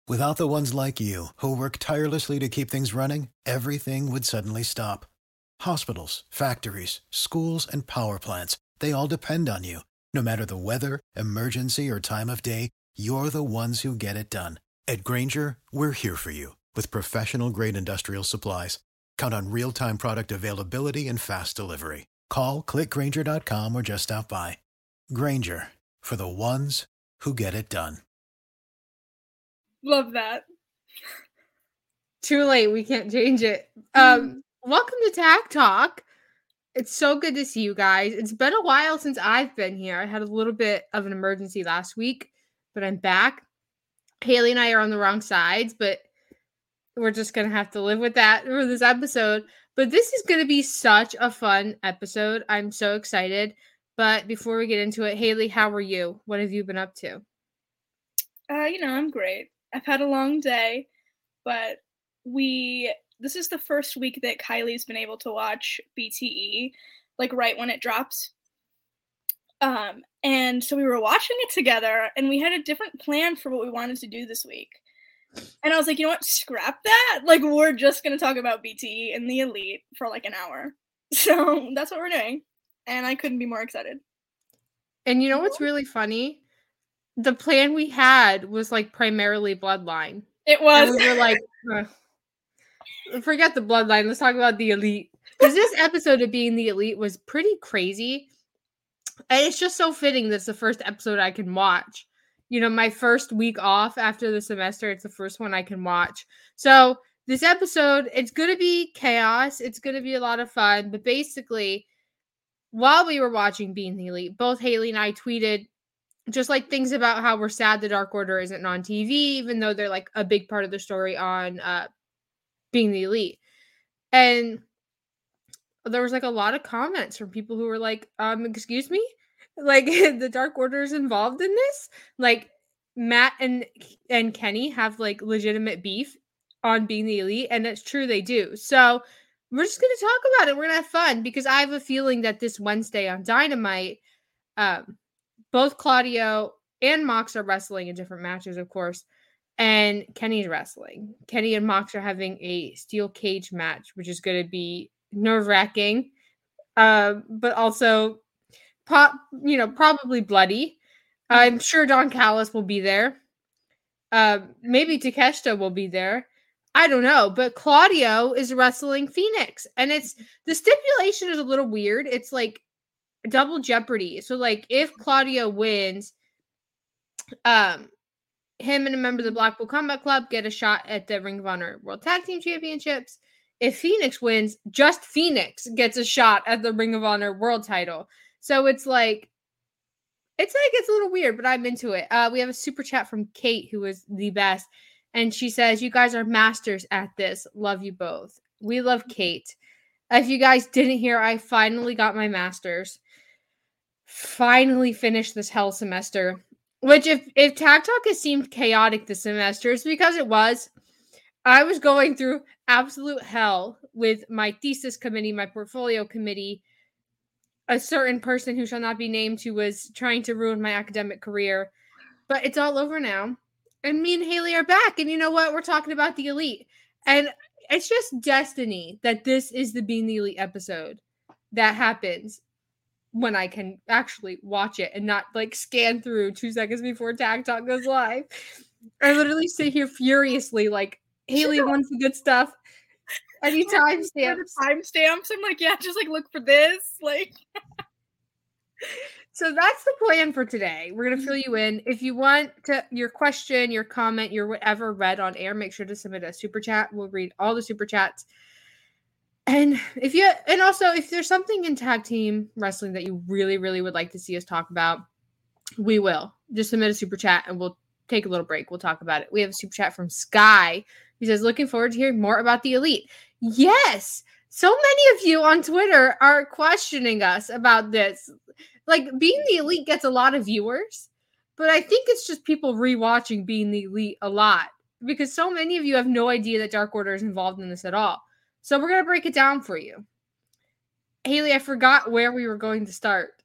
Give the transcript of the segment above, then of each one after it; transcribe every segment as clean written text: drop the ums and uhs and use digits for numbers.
Without the ones like you, who work tirelessly to keep things running, everything would suddenly stop. Hospitals, factories, schools, and power plants, they all depend on you. No matter the weather, emergency, or time of day, you're the ones who get it done. At Grainger, we're here for you with professional-grade industrial supplies. Count on real-time product availability and fast delivery. Call, clickgrainger.com, or just stop by. Grainger, for the ones who get it done. Love that. Too late. We can't change it. Welcome to Tag Talk. It's so good to see you guys. It's been a while since I've been here. I had a little bit of an emergency last week, but I'm back. Haley and I are on the wrong sides, but we're just going to have to live with that for this episode. But this is going to be such a fun episode. I'm so excited. But before we get into it, Haley, how are you? What have you been up to? I'm great. I've had a long day, but this is the first week that Kylie's been able to watch BTE, like right when it drops. And so we were watching it together, and we had a different plan for what we wanted to do this week. And I was like, you know what? Scrap that. Like, we're just going to talk about BTE and the Elite for like an hour. So that's what we're doing. And I couldn't be more excited. And you know what's really funny? The plan we had was like primarily Bloodline. It was. And we were like, forget the Bloodline. Let's talk about the Elite. Because this episode of being the Elite was pretty crazy. And it's just so fitting that's the first episode I can watch. You know, my first week off after the semester, it's the first one I can watch. So this episode, it's going to be chaos. It's going to be a lot of fun. But basically, while we were watching Being the Elite, both Haley and I tweeted just like things about how we're sad the Dark Order isn't on TV, even though they're like a big part of the story on Being the Elite. And there was like a lot of comments from people who were like, excuse me? Like the Dark Order is involved in this? Like Matt and Kenny have like legitimate beef on Being the Elite, and it's true they do. So we're just going to talk about it. We're going to have fun because I have a feeling that this Wednesday on Dynamite, both Claudio and Mox are wrestling in different matches, of course, and Kenny's wrestling. Kenny and Mox are having a steel cage match, which is going to be nerve-wracking, but also probably bloody. I'm sure Don Callis will be there. Maybe Takeshita will be there. I don't know, but Claudio is wrestling Phoenix, and the stipulation is a little weird. It's like double jeopardy. So like if Claudio wins, him and a member of the Blackpool Combat Club get a shot at the Ring of Honor World Tag Team Championships. If Phoenix wins, just Phoenix gets a shot at the Ring of Honor World Title. So it's a little weird, but I'm into it. We have a super chat from Kate, who is the best. And she says, you guys are masters at this. Love you both. We love Kate. If you guys didn't hear, I finally got my master's. Finally finished this hell semester. Which, if Tag Talk has seemed chaotic this semester, it's because it was. I was going through absolute hell with my thesis committee, my portfolio committee, a certain person who shall not be named who was trying to ruin my academic career. But it's all over now. And me and Haley are back. And you know what? We're talking about the Elite. And it's just destiny that this is the Being the Elite episode that happens when I can actually watch it and not like scan through 2 seconds before Tag Talk goes live. I literally sit here furiously like, Haley wants the good stuff. Any timestamps? Timestamps. I'm like, yeah, just like look for this. Like, so that's the plan for today. We're gonna fill you in. If you want your question, your comment, your whatever read on air, make sure to submit a super chat. We'll read all the super chats. And if there's something in tag team wrestling that you really, really would like to see us talk about, we will. Just submit a super chat and we'll take a little break. We'll talk about it. We have a super chat from Sky. He says, looking forward to hearing more about the Elite. Yes. So many of you on Twitter are questioning us about this. Like, Being the Elite gets a lot of viewers, but I think it's just people rewatching Being the Elite a lot because so many of you have no idea that Dark Order is involved in this at all. So we're going to break it down for you. Haley, I forgot where we were going to start.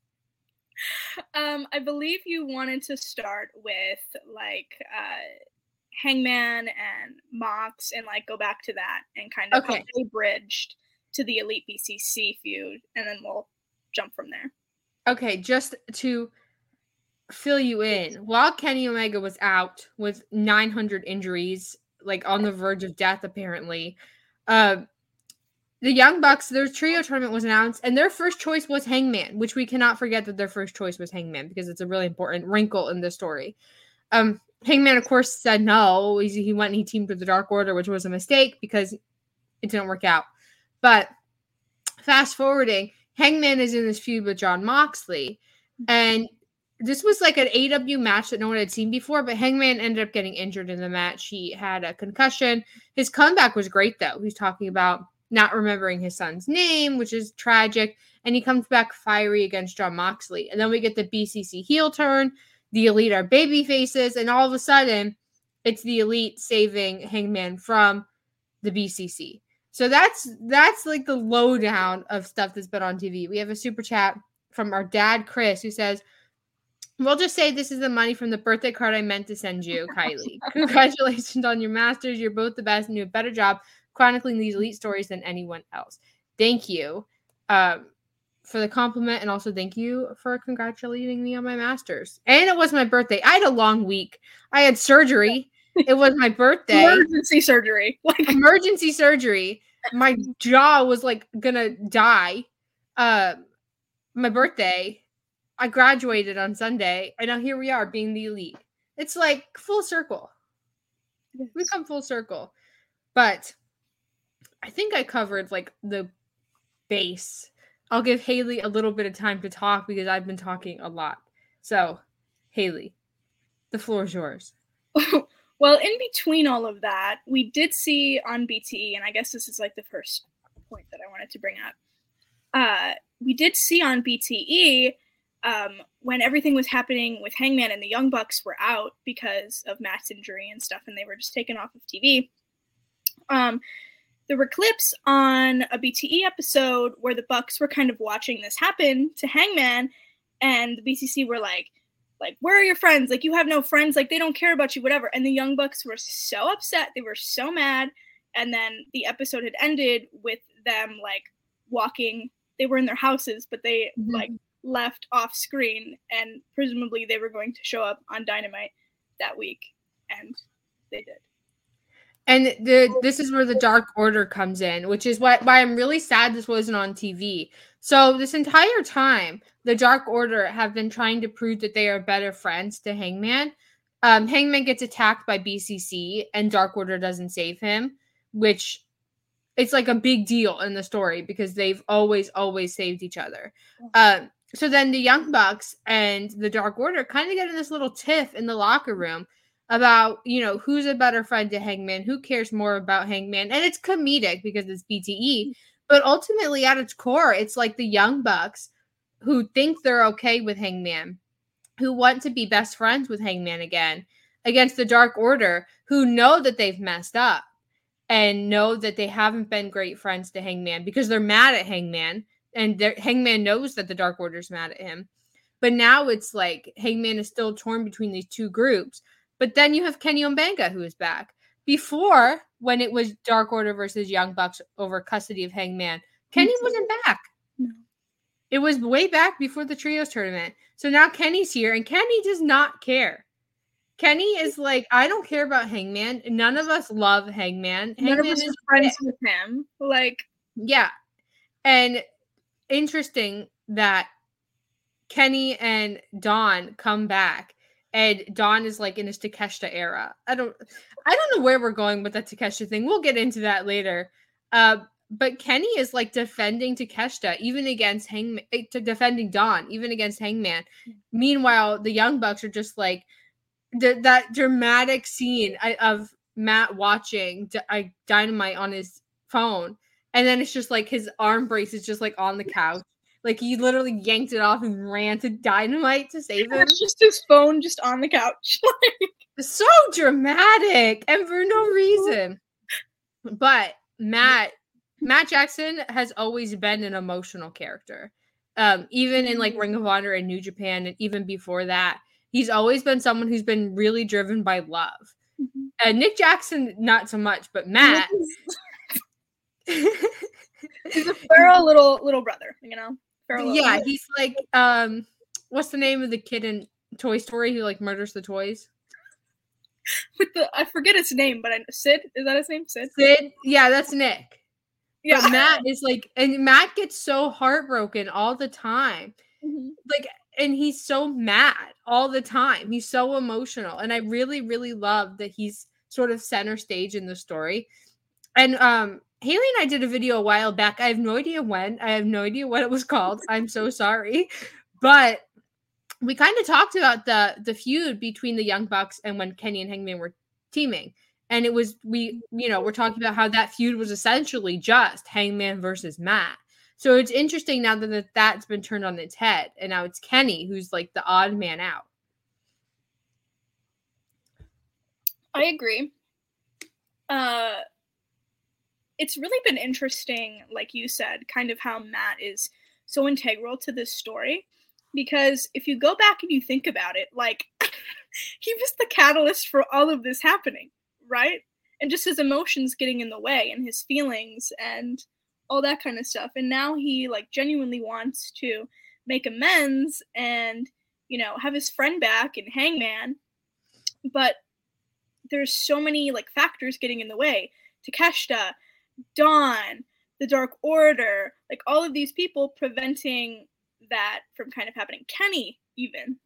I believe you wanted to start with Hangman and Mox and like go back to that and kind of how they bridged to the Elite BCC feud, and then we'll jump from there. Okay, just to fill you in, while Kenny Omega was out with 900 injuries, like on the verge of death apparently, the Young Bucks, their trio tournament was announced, and their first choice was Hangman, which we cannot forget that their first choice was Hangman because it's a really important wrinkle in the story. Hangman, of course, said no. He went and he teamed with the Dark Order, which was a mistake because it didn't work out. But fast forwarding, Hangman is in this feud with Jon Moxley, and this was like an AEW match that no one had seen before, but Hangman ended up getting injured in the match. He had a concussion. His comeback was great, though. He's talking about not remembering his son's name, which is tragic, and he comes back fiery against Jon Moxley. And then we get the BCC heel turn. The Elite are baby faces, and all of a sudden, it's the Elite saving Hangman from the BCC. So that's like the lowdown of stuff that's been on TV. We have a super chat from our dad, Chris, who says, "We'll just say this is the money from the birthday card I meant to send you, Kylie. Congratulations on your masters. You're both the best and you do a better job chronicling these Elite stories than anyone else." Thank you for the compliment, and also thank you for congratulating me on my masters. And it was my birthday. I had a long week. I had surgery. It was my birthday. Emergency surgery. Emergency surgery. My jaw was like gonna die. My birthday. I graduated on Sunday, and now here we are being the Elite. It's like full circle. We come full circle. But I think I covered like the base. I'll give Haley a little bit of time to talk because I've been talking a lot. So, Haley, the floor is yours. Well, in between all of that, we did see on BTE, and I guess this is like the first point that I wanted to bring up. We did see on BTE when everything was happening with Hangman and the Young Bucks were out because of Matt's injury and stuff, and they were just taken off of TV. There were clips on a BTE episode where the Bucks were kind of watching this happen to Hangman, and the BCC were like, where are your friends? Like, you have no friends. Like, they don't care about you, whatever. And the Young Bucks were so upset. They were so mad. And then the episode had ended with them, like, walking. They were in their houses, but they, like, left off screen. And presumably they were going to show up on Dynamite that week. And they did. And this is where the Dark Order comes in, which is why I'm really sad this wasn't on TV. So this entire time, the Dark Order have been trying to prove that they are better friends to Hangman. Hangman gets attacked by BCC, and Dark Order doesn't save him, which it's like a big deal in the story because they've always saved each other. So then the Young Bucks and the Dark Order kind of get in this little tiff in the locker room about, you know, who's a better friend to Hangman, who cares more about Hangman. And it's comedic because it's BTE, but ultimately at its core, it's like the Young Bucks who think they're okay with Hangman, who want to be best friends with Hangman again, against the Dark Order, who know that they've messed up and know that they haven't been great friends to Hangman because they're mad at Hangman, and Hangman knows that the Dark Order's mad at him. But now it's like Hangman is still torn between these two groups. But then you have Kenny Omega, who is back. Before, when it was Dark Order versus Young Bucks over custody of Hangman, Kenny wasn't back. No. It was way back before the Trios tournament. So now Kenny's here, and Kenny does not care. Kenny is like, I don't care about Hangman. None of us love Hangman. None of us are friends with him. Like, yeah. And interesting that Kenny and Dawn come back. And Dawn is like in his Takeshita era. I don't know where we're going with that Takeshita thing. We'll get into that later. But Kenny is like defending Takeshita, even against Hangman, defending Dawn, even against Hangman. Meanwhile, the Young Bucks are just like that dramatic scene of Matt watching Dynamite on his phone. And then it's just like his arm brace is just like on the couch. Like, he literally yanked it off and ran to Dynamite to save him. It's just his phone just on the couch. So dramatic and for no reason. But Matt Jackson has always been an emotional character. Even in like Ring of Honor and New Japan, and even before that, he's always been someone who's been really driven by love. Nick Jackson, not so much, but Matt. He's a feral little brother, you know? Feral Yeah, he's like, what's the name of the kid in Toy Story who like murders the toys? I forget his name, but Sid? Is that his name? Sid? Sid? Yeah, that's Nick. Yeah. But Matt is like, and Matt gets so heartbroken all the time. Mm-hmm. Like, and he's so mad all the time. He's so emotional. And I really, really love that he's sort of center stage in the story. And Haley and I did a video a while back. I have no idea when. I have no idea what it was called. I'm so sorry. But we kind of talked about the feud between the Young Bucks and when Kenny and Hangman were teaming. And it was, we're talking about how that feud was essentially just Hangman versus Matt. So it's interesting now that that's been turned on its head. And now it's Kenny who's like the odd man out. I agree. It's really been interesting, like you said, kind of how Matt is so integral to this story. Because if you go back and you think about it, like, he was the catalyst for all of this happening, right? And just his emotions getting in the way and his feelings and all that kind of stuff. And now he, like, genuinely wants to make amends and, have his friend back in Hangman. But there's so many, like, factors getting in the way. Takeshita, Dawn, the Dark Order, like, all of these people preventing that from kind of happening. Kenny, even.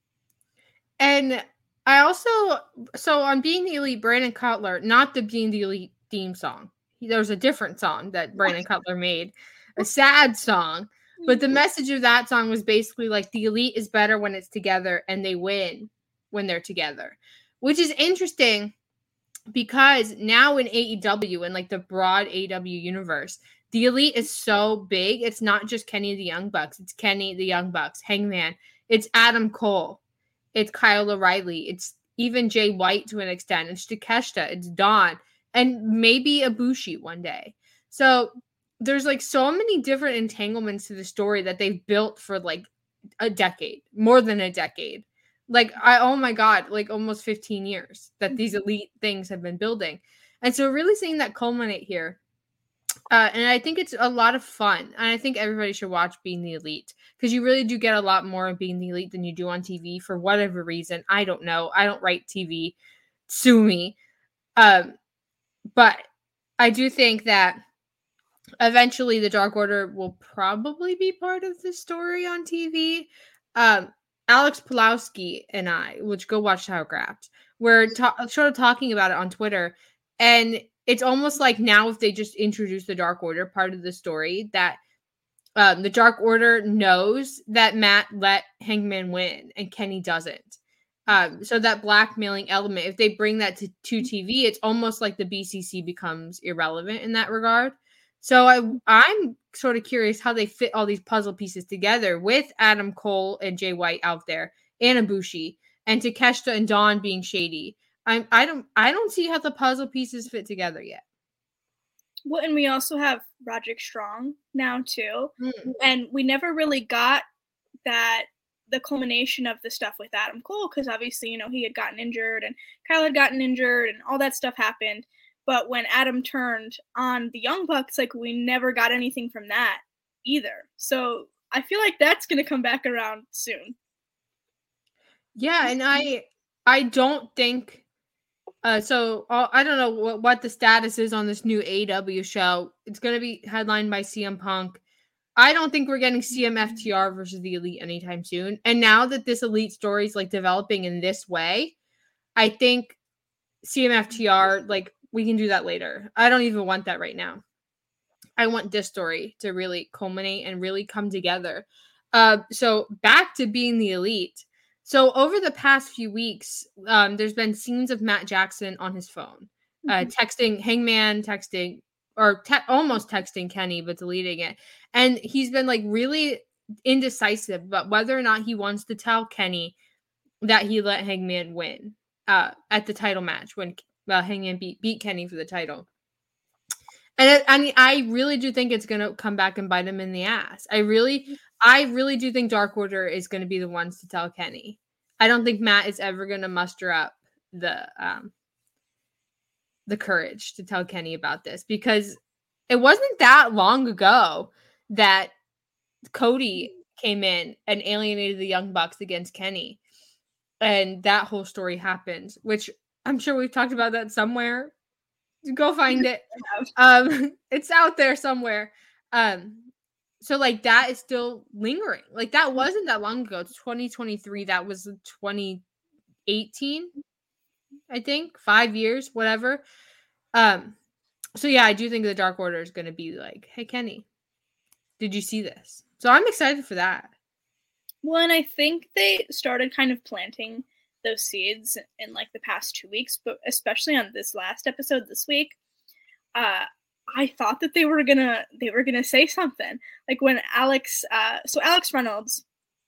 And I also, so on Being the Elite, Brandon Cutler, not the Being the Elite theme song. There was a different song that Brandon Cutler made, a sad song. But the message of that song was basically like the Elite is better when it's together and they win when they're together, which is interesting because now in AEW and like the broad AEW universe, the Elite is so big. It's not just Kenny the Young Bucks. It's Kenny the Young Bucks, Hangman. It's Adam Cole. It's Kyle O'Reilly. It's even Jay White to an extent. It's Takeshita. It's Dawn. And maybe Ibushi one day. So there's like so many different entanglements to the story that they've built for like a decade, more than a decade. Like, oh my God, like almost 15 years that these Elite things have been building. And so really seeing that culminate here. And I think it's a lot of fun. And I think everybody should watch Being the Elite because you really do get a lot more of Being the Elite than you do on TV for whatever reason. I don't know. I don't write TV. Sue me. But I do think that eventually the Dark Order will probably be part of the story on TV. Alex Pulowski and I, which go watch Towercraft, we're sort of talking about it on Twitter. And it's almost like now if they just introduce the Dark Order part of the story, that the Dark Order knows that Matt let Hangman win and Kenny doesn't. So that blackmailing element, if they bring that to TV, it's almost like the BCC becomes irrelevant in that regard. So I'm sort of curious how they fit all these puzzle pieces together with Adam Cole and Jay White out there and Ibushi and Takeshita and Dawn being shady. I don't see how the puzzle pieces fit together yet. Well, and we also have Roderick Strong now too. And we never really got the culmination of the stuff with Adam Cole because obviously, he had gotten injured and Kyle had gotten injured and all that stuff happened. But when Adam turned on the Young Bucks, like, we never got anything from that either. So I feel like that's going to come back around soon. Yeah, and I don't think so I don't know what the status is on this new AEW show. It's going to be headlined by CM Punk. I don't think we're getting CMFTR versus the Elite anytime soon. And now that this Elite story is like developing in this way, I think CMFTR, like, we can do that later. I don't even want that right now. I want this story to really culminate and really come together. So back to Being the Elite. So over the past few weeks, there's been scenes of Matt Jackson on his phone, texting Hangman, almost texting Kenny, but deleting it. And he's been like really indecisive about whether or not he wants to tell Kenny that he let Hangman win at the title match when Hangman beat Kenny for the title. And I really do think it's going to come back and bite him in the ass. I really do think Dark Order is going to be the ones to tell Kenny. I don't think Matt is ever going to muster up the the courage to tell Kenny about this, because it wasn't that long ago that Cody came in and alienated the Young Bucks against Kenny. And that whole story happened, which I'm sure we've talked about that somewhere. Go find it. It's out there somewhere. So like that is still lingering. Like that wasn't that long ago. It's 2023. That was 2018, I think. 5 years, whatever. So yeah, I do think the Dark Order is going to be like, hey, Kenny, did you see this? So I'm excited for that. Well, and I think they started kind of planting those seeds in like the past 2 weeks, but especially on this last episode this week, I thought that they were gonna say something. Like when Alex Reynolds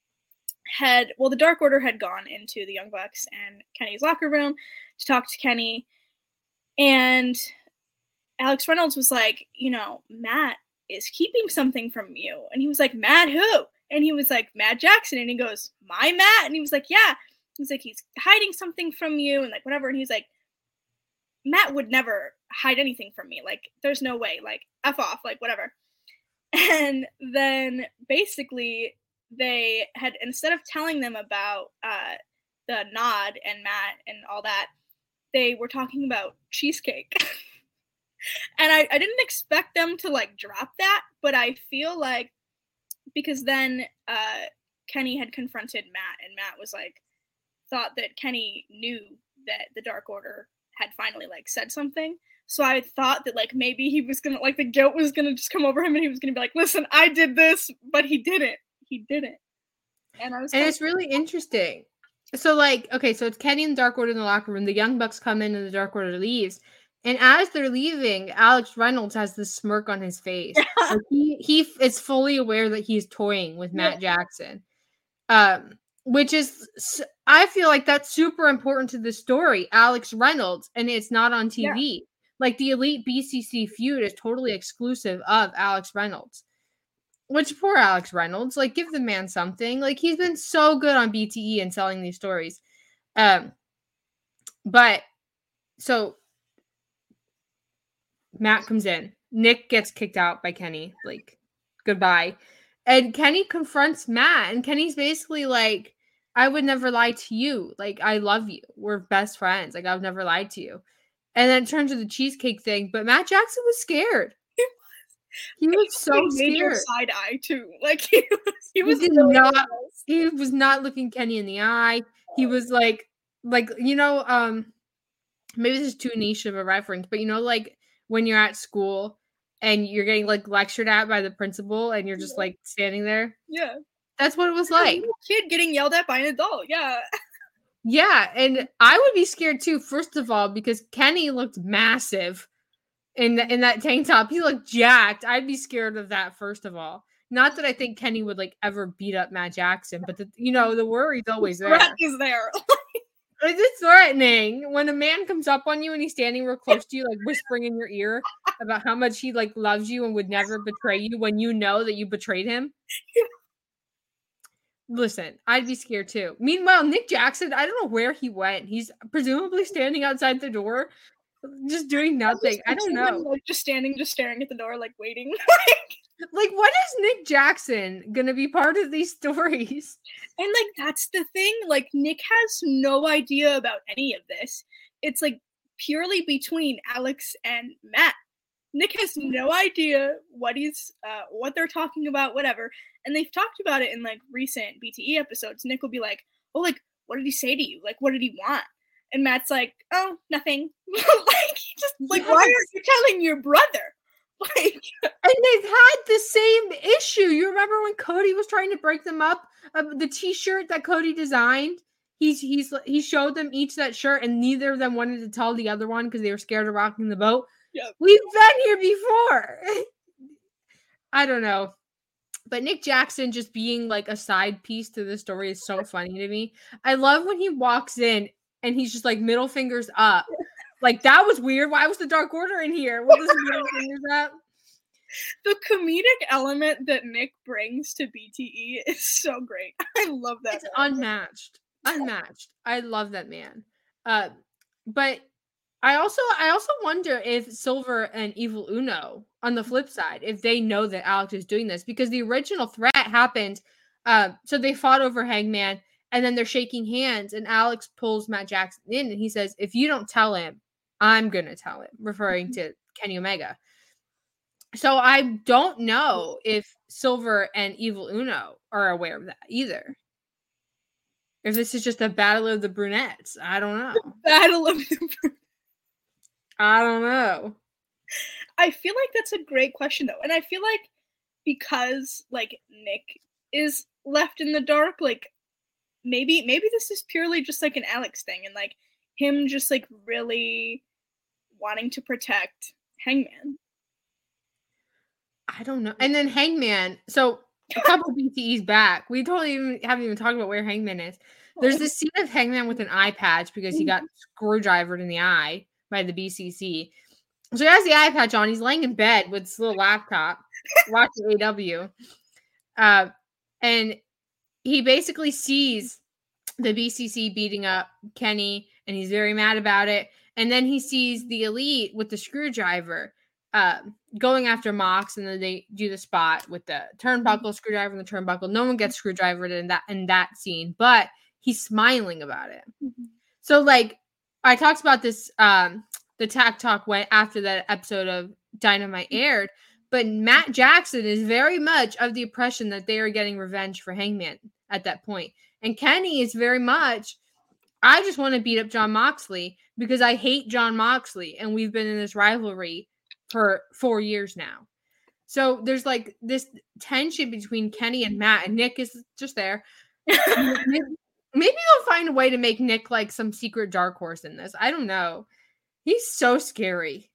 the Dark Order had gone into the Young Bucks and Kenny's locker room to talk to Kenny, and Alex Reynolds was like, Matt is keeping something from you. And he was like, Matt who? And he was like, Matt Jackson. And he goes, my Matt? And he was like, yeah. He's like, he's hiding something from you and like whatever. And he's like, Matt would never hide anything from me. Like, there's no way. Like, F off, like whatever. And then basically they had, instead of telling them about the nod and Matt and all that, they were talking about cheesecake. And I didn't expect them to like drop that, but I feel like because then Kenny had confronted Matt, and Matt was like, thought that Kenny knew that the Dark Order had finally like said something. So I thought that like maybe he was gonna, like, the guilt was gonna just come over him and he was gonna be like, listen, I did this, but he didn't. And it's really interesting. So like, okay, so it's Kenny and the Dark Order in the locker room. The Young Bucks come in and the Dark Order leaves. And as they're leaving, Alex Reynolds has this smirk on his face. Like he is fully aware that he's toying with Matt Jackson, which is, I feel like that's super important to the story. Alex Reynolds, and it's not on TV. Yeah. Like the Elite BCC feud is totally exclusive of Alex Reynolds. Which, poor Alex Reynolds, like, give the man something. Like, he's been so good on BTE and selling these stories. But so Matt comes in. Nick gets kicked out by Kenny. Like, goodbye. And Kenny confronts Matt. And Kenny's basically like, I would never lie to you. Like, I love you. We're best friends. Like, I would never lie to you. And then it turned to the cheesecake thing. But Matt Jackson was scared. He was so scared. Side eye too. Like he was not looking Kenny in the eye. He was like maybe this is too niche of a reference, but like when you're at school and you're getting like lectured at by the principal and you're just like standing there. Yeah. That's what it was like. A kid getting yelled at by an adult. Yeah. Yeah, and I would be scared too, first of all, because Kenny looked massive. In that tank top, he looked jacked. I'd be scared of that, first of all. Not that I think Kenny would like ever beat up Matt Jackson, but the worry's always there. Threat is there. It's threatening when a man comes up on you and he's standing real close to you, like whispering in your ear about how much he like loves you and would never betray you when you know that you betrayed him. Listen, I'd be scared too. Meanwhile, Nick Jackson, I don't know where he went. He's presumably standing outside the door. Just doing nothing. I don't know. Like just staring at the door, like waiting. Like, when is Nick Jackson gonna be part of these stories? And like that's the thing. Like Nick has no idea about any of this. It's like purely between Alex and Matt. Nick has no idea what they're talking about, whatever. And they've talked about it in like recent BTE episodes. Nick will be like, "Oh, like what did he say to you? Like what did he want?" And Matt's like, "Oh, nothing." Like, he just like, yes. Why aren't you telling your brother? Like, and they've had the same issue. You remember when Cody was trying to break them up? The T-shirt that Cody designed. He showed them each that shirt, and neither of them wanted to tell the other one because they were scared of rocking the boat. Yep. We've been here before. I don't know. But Nick Jackson just being like a side piece to the story is so funny to me. I love when he walks in and he's just like middle fingers up. Like, that was weird. Why was the Dark Order in here? What was the middle fingers up? The comedic element that Nick brings to BTE is so great. I love that. It's unmatched. I love that man. But I also wonder if Silver and Evil Uno, on the flip side, if they know that Alex is doing this, because the original threat happened. So they fought over Hangman, and then they're shaking hands, and Alex pulls Matt Jackson in, and he says, "If you don't tell him, I'm gonna tell him," referring to Kenny Omega. So I don't know if Silver and Evil Uno are aware of that either. If this is just a battle of the brunettes, I don't know. Battle of the Brunettes. I don't know. I feel like that's a great question though, and I feel like because like Nick is left in the dark, like maybe this is purely just like an Alex thing, and like him just like really wanting to protect Hangman. I don't know. And then Hangman. So a couple BTEs back, we haven't even talked about where Hangman is. There's this scene of Hangman with an eye patch because he got screwdrivered in the eye by the BCC. So he has the eye patch on. He's laying in bed with his little laptop, watching AW. And he basically sees the BCC beating up Kenny, and he's very mad about it. And then he sees the Elite with the screwdriver going after Mox, and then they do the spot with the turnbuckle, screwdriver, and the turnbuckle. No one gets screwdrivered in that scene, but he's smiling about it. Mm-hmm. So, like, I talked about this, the Tack Talk went after that episode of Dynamite aired, but Matt Jackson is very much of the impression that they are getting revenge for Hangman at that point. And Kenny is very much, I just want to beat up Jon Moxley because I hate Jon Moxley, and we've been in this rivalry for 4 years now. So there's like this tension between Kenny and Matt, and Nick is just there. Maybe they'll find a way to make Nick like some secret dark horse in this. I don't know. He's so scary.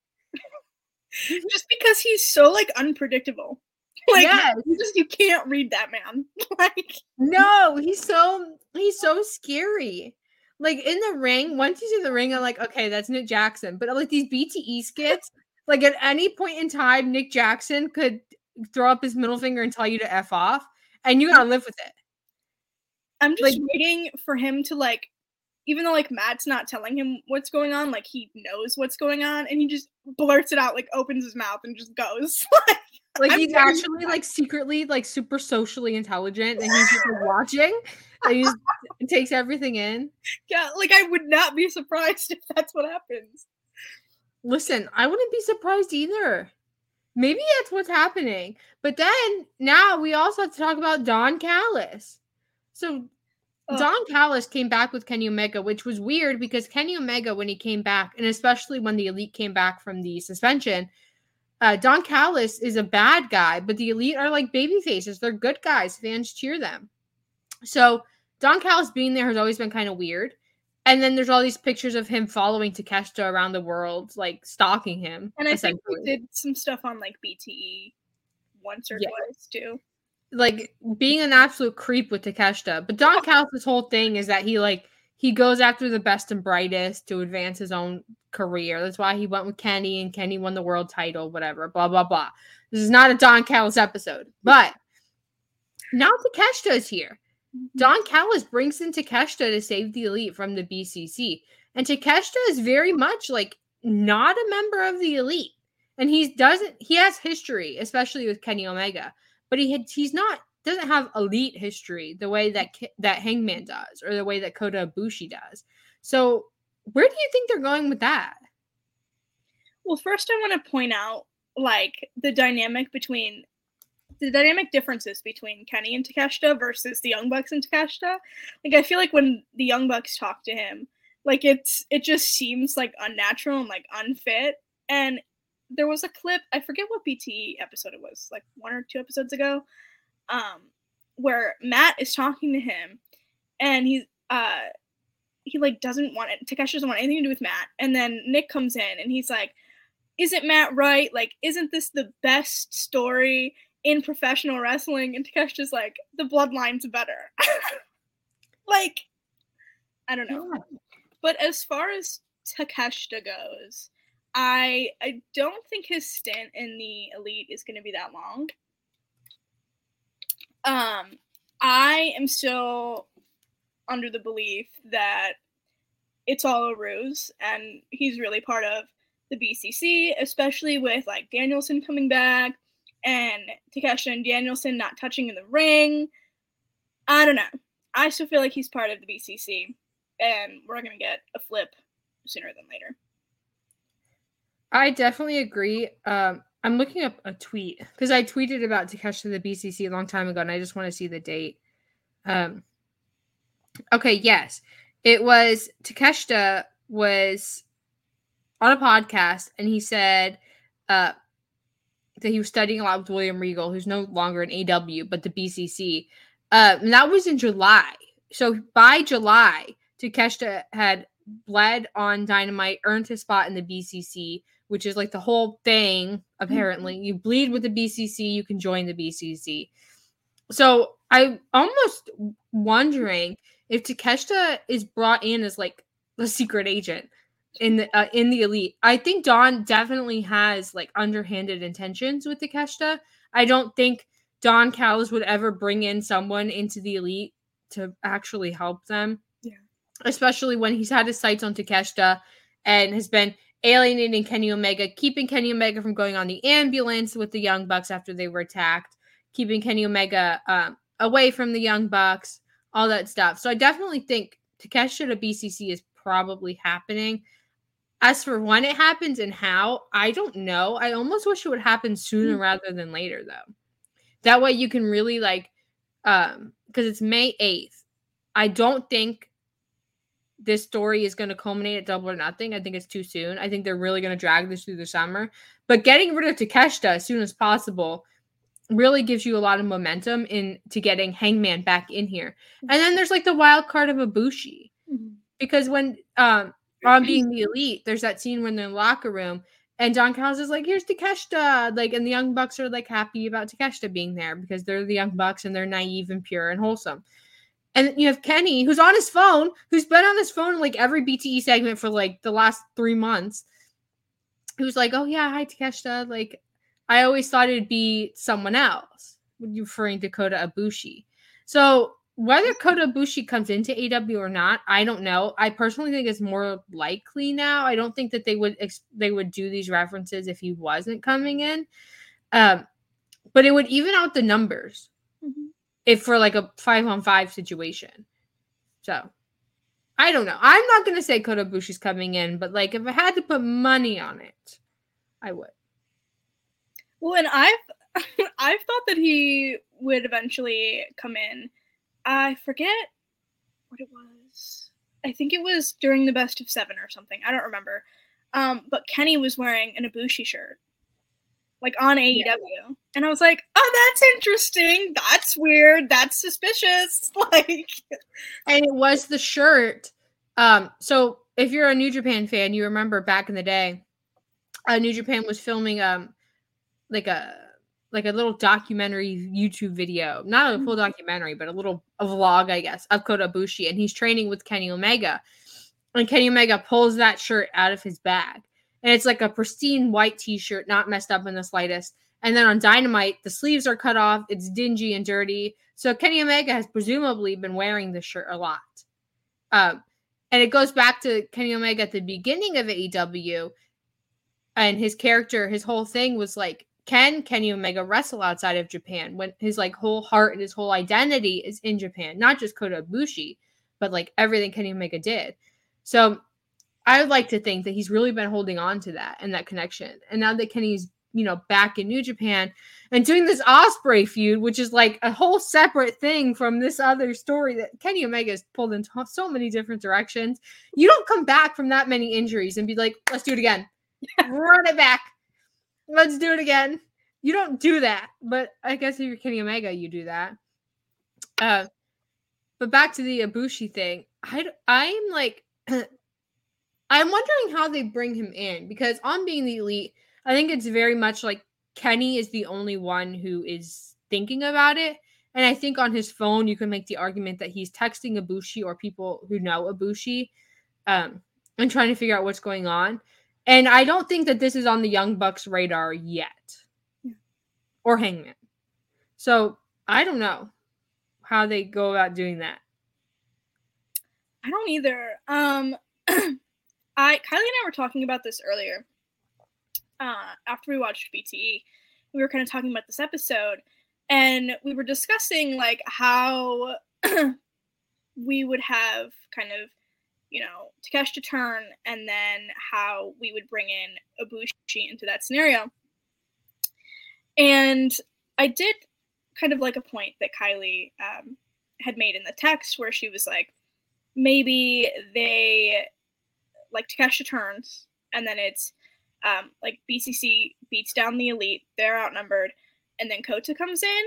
Just because he's so like unpredictable. Like you can't read that man. Like no, he's so scary. Like in the ring, once you see the ring, I'm like, okay, that's Nick Jackson. But like these BTE skits, like at any point in time, Nick Jackson could throw up his middle finger and tell you to F off, and you gotta live with it. I'm just waiting for him to like, even though like Matt's not telling him what's going on, like he knows what's going on, and he just blurts it out, like opens his mouth and just goes. Like he's actually like secretly like super socially intelligent, and he's just like, watching, and he just takes everything in. Yeah, like I would not be surprised if that's what happens. Listen, I wouldn't be surprised either. Maybe that's what's happening. But then now we also have to talk about Don Callis. So Don Callis came back with Kenny Omega, which was weird because Kenny Omega, when he came back, and especially when the Elite came back from the suspension, Don Callis is a bad guy, but the Elite are like baby faces. They're good guys. Fans cheer them. So Don Callis being there has always been kind of weird. And then there's all these pictures of him following Takeshita around the world, like stalking him. And I think we did some stuff on like BTE once or twice too. Like being an absolute creep with Takeshita. But Don Callis' whole thing is that he goes after the best and brightest to advance his own career. That's why he went with Kenny, and Kenny won the world title, whatever, blah, blah, blah. This is not a Don Callis episode. But now Takeshita is here. Don Callis brings in Takeshita to save the Elite from the BCC. And Takeshita is very much like not a member of the Elite. And he has history, especially with Kenny Omega. But doesn't have Elite history the way that Hangman does, or the way that Kota Ibushi does. So where do you think they're going with that? Well, first I want to point out like the dynamic differences between Kenny and Takeshita versus the Young Bucks and Takeshita. Like I feel like when the Young Bucks talk to him, like it just seems like unnatural and like unfit. And there was a clip, I forget what BT episode it was, like 1 or 2 episodes ago, where Matt is talking to him, and he like doesn't want it. Takeshi doesn't want anything to do with Matt. And then Nick comes in and he's like, "Isn't Matt right? Like, isn't this the best story in professional wrestling?" And Takeshi's like, "The Bloodline's better." Like, I don't know. Yeah. But as far as Takeshita goes, I don't think his stint in the Elite is going to be that long. I am still under the belief that it's all a ruse, and he's really part of the BCC, especially with like Danielson coming back and Takeshita and Danielson not touching in the ring. I don't know. I still feel like he's part of the BCC, and we're going to get a flip sooner than later. I definitely agree. I'm looking up a tweet because I tweeted about Takeshita the BCC a long time ago, and I just want to see the date. Okay, yes. It was Takeshita was on a podcast, and he said that he was studying a lot with William Regal, who's no longer in AW, but the BCC. And that was in July. So by July, Takeshita had bled on Dynamite, earned his spot in the BCC, which is like the whole thing, apparently. You bleed with the BCC, you can join the BCC. So I'm almost wondering if Takeshita is brought in as like the secret agent in the Elite. I think Don definitely has like underhanded intentions with Takeshita. I don't think Don Callis would ever bring in someone into the Elite to actually help them. Yeah. Especially when he's had his sights on Takeshita and has been alienating Kenny Omega, keeping Kenny Omega from going on the ambulance with the Young Bucks after they were attacked, keeping Kenny Omega away from the Young Bucks, all that stuff. So I definitely think Takeshita to BCC is probably happening. As for when it happens and how, I don't know. I almost wish it would happen sooner rather than later, though. That way you can really like, because it's May 8th. I don't think this story is going to culminate at Double or Nothing. I think it's too soon. I think they're really going to drag this through the summer. But getting rid of Takeshita as soon as possible really gives you a lot of momentum into getting Hangman back in here. And then there's like the wild card of Ibushi. Because when on Being the Elite, there's that scene when they're in the locker room and Don Callis is like, here's Takeshita. Like, and the Young Bucks are like happy about Takeshita being there because they're the Young Bucks and they're naive and pure and wholesome. And you have Kenny, who's on his phone, who's been on his phone in like every BTE segment for like the last 3 months, who's like, oh yeah, hi Takeshita. Like, I always thought it'd be someone else, referring to Kota Ibushi. So whether Kota Ibushi comes into AW or not, I don't know. I personally think it's more likely now. I don't think that they would do these references if he wasn't coming in. But it would even out the numbers if for like a 5-on-5 situation. So I don't know. I'm not going to say Kota Ibushi's coming in, but like if I had to put money on it, I would. Well, and I've thought that he would eventually come in. I forget what it was. I think it was during the Best of 7 or something. I don't remember. But Kenny was wearing an Ibushi shirt, like on AEW. Yeah. And I was like, oh, that's interesting. That's weird. That's suspicious. Like, and it was the shirt. So if you're a New Japan fan, you remember back in the day, New Japan was filming like a little documentary YouTube video, not a full documentary, but a vlog, I guess, of Kota Ibushi, and he's training with Kenny Omega, and Kenny Omega pulls that shirt out of his bag, and it's like a pristine white t-shirt, not messed up in the slightest, and then on Dynamite, the sleeves are cut off, it's dingy and dirty, so Kenny Omega has presumably been wearing this shirt a lot, and it goes back to Kenny Omega at the beginning of AEW, and his character, his whole thing was like, can Kenny Omega wrestle outside of Japan when his like whole heart and his whole identity is in Japan? Not just Kota Ibushi, but like everything Kenny Omega did. So I would like to think that he's really been holding on to that and that connection. And now that Kenny's, back in New Japan and doing this Ospreay feud, which is like a whole separate thing from this other story that Kenny Omega has pulled in so many different directions. You don't come back from that many injuries and be like, let's do it again. Run it back. Let's do it again. You don't do that. But I guess if you're Kenny Omega, you do that. But back to the Ibushi thing. I'm like, I'm wondering how they bring him in. Because on Being the Elite, I think it's very much like Kenny is the only one who is thinking about it. And I think on his phone, you can make the argument that he's texting Ibushi or people who know Ibushi and trying to figure out what's going on. And I don't think that this is on the Young Bucks radar yet. Or Hangman. So, I don't know how they go about doing that. I don't either. Kylie and I were talking about this earlier. After we watched BTE, we were kind of talking about this episode, and we were discussing like how we would have kind of, you know, Takeshita turn, and then how we would bring in Ibushi into that scenario. And I did kind of like a point that Kylie had made in the text where she was like, maybe they, like, Takeshita turns, and then it's like BCC beats down the Elite, they're outnumbered, and then Kota comes in.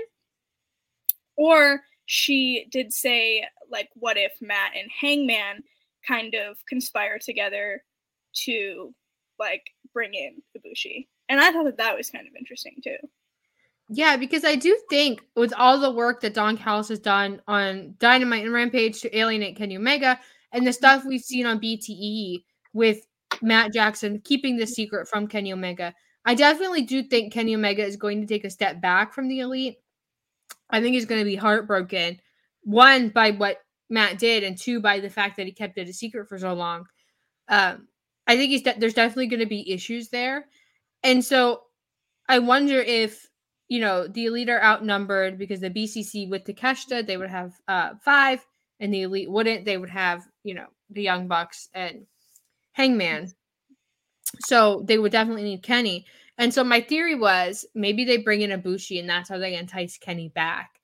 Or she did say, like, what if Matt and Hangman kind of conspire together to, like, bring in Ibushi. And I thought that was kind of interesting, too. Yeah, because I do think with all the work that Don Callis has done on Dynamite and Rampage to alienate Kenny Omega, and the stuff we've seen on BTE with Matt Jackson keeping the secret from Kenny Omega, I definitely do think Kenny Omega is going to take a step back from the Elite. I think he's going to be heartbroken, one, by what Matt did, and two, by the fact that he kept it a secret for so long. I think there's definitely going to be issues there. And so I wonder if, you know, the Elite are outnumbered because the BCC with Takeshita, they would have 5, and the Elite wouldn't. They would have, you know, the Young Bucks and Hangman. So they would definitely need Kenny. And so my theory was maybe they bring in Ibushi, and that's how they entice Kenny back.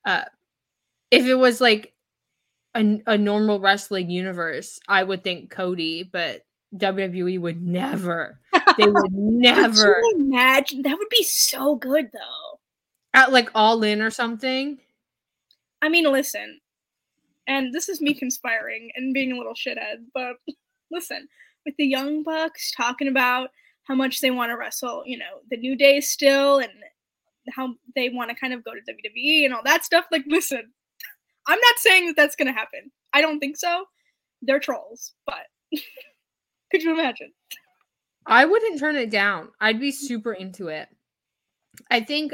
If it was like a normal wrestling universe, I would think Cody, but WWE would never. They would never. Could you imagine? That would be so good, though. At like All In or something. I mean, listen, and this is me conspiring and being a little shithead, but listen, with the Young Bucks talking about how much they want to wrestle, you know, the New Day still, and how they want to kind of go to WWE and all that stuff. Like, listen, I'm not saying that that's going to happen. I don't think so. They're trolls, but could you imagine? I wouldn't turn it down. I'd be super into it. I think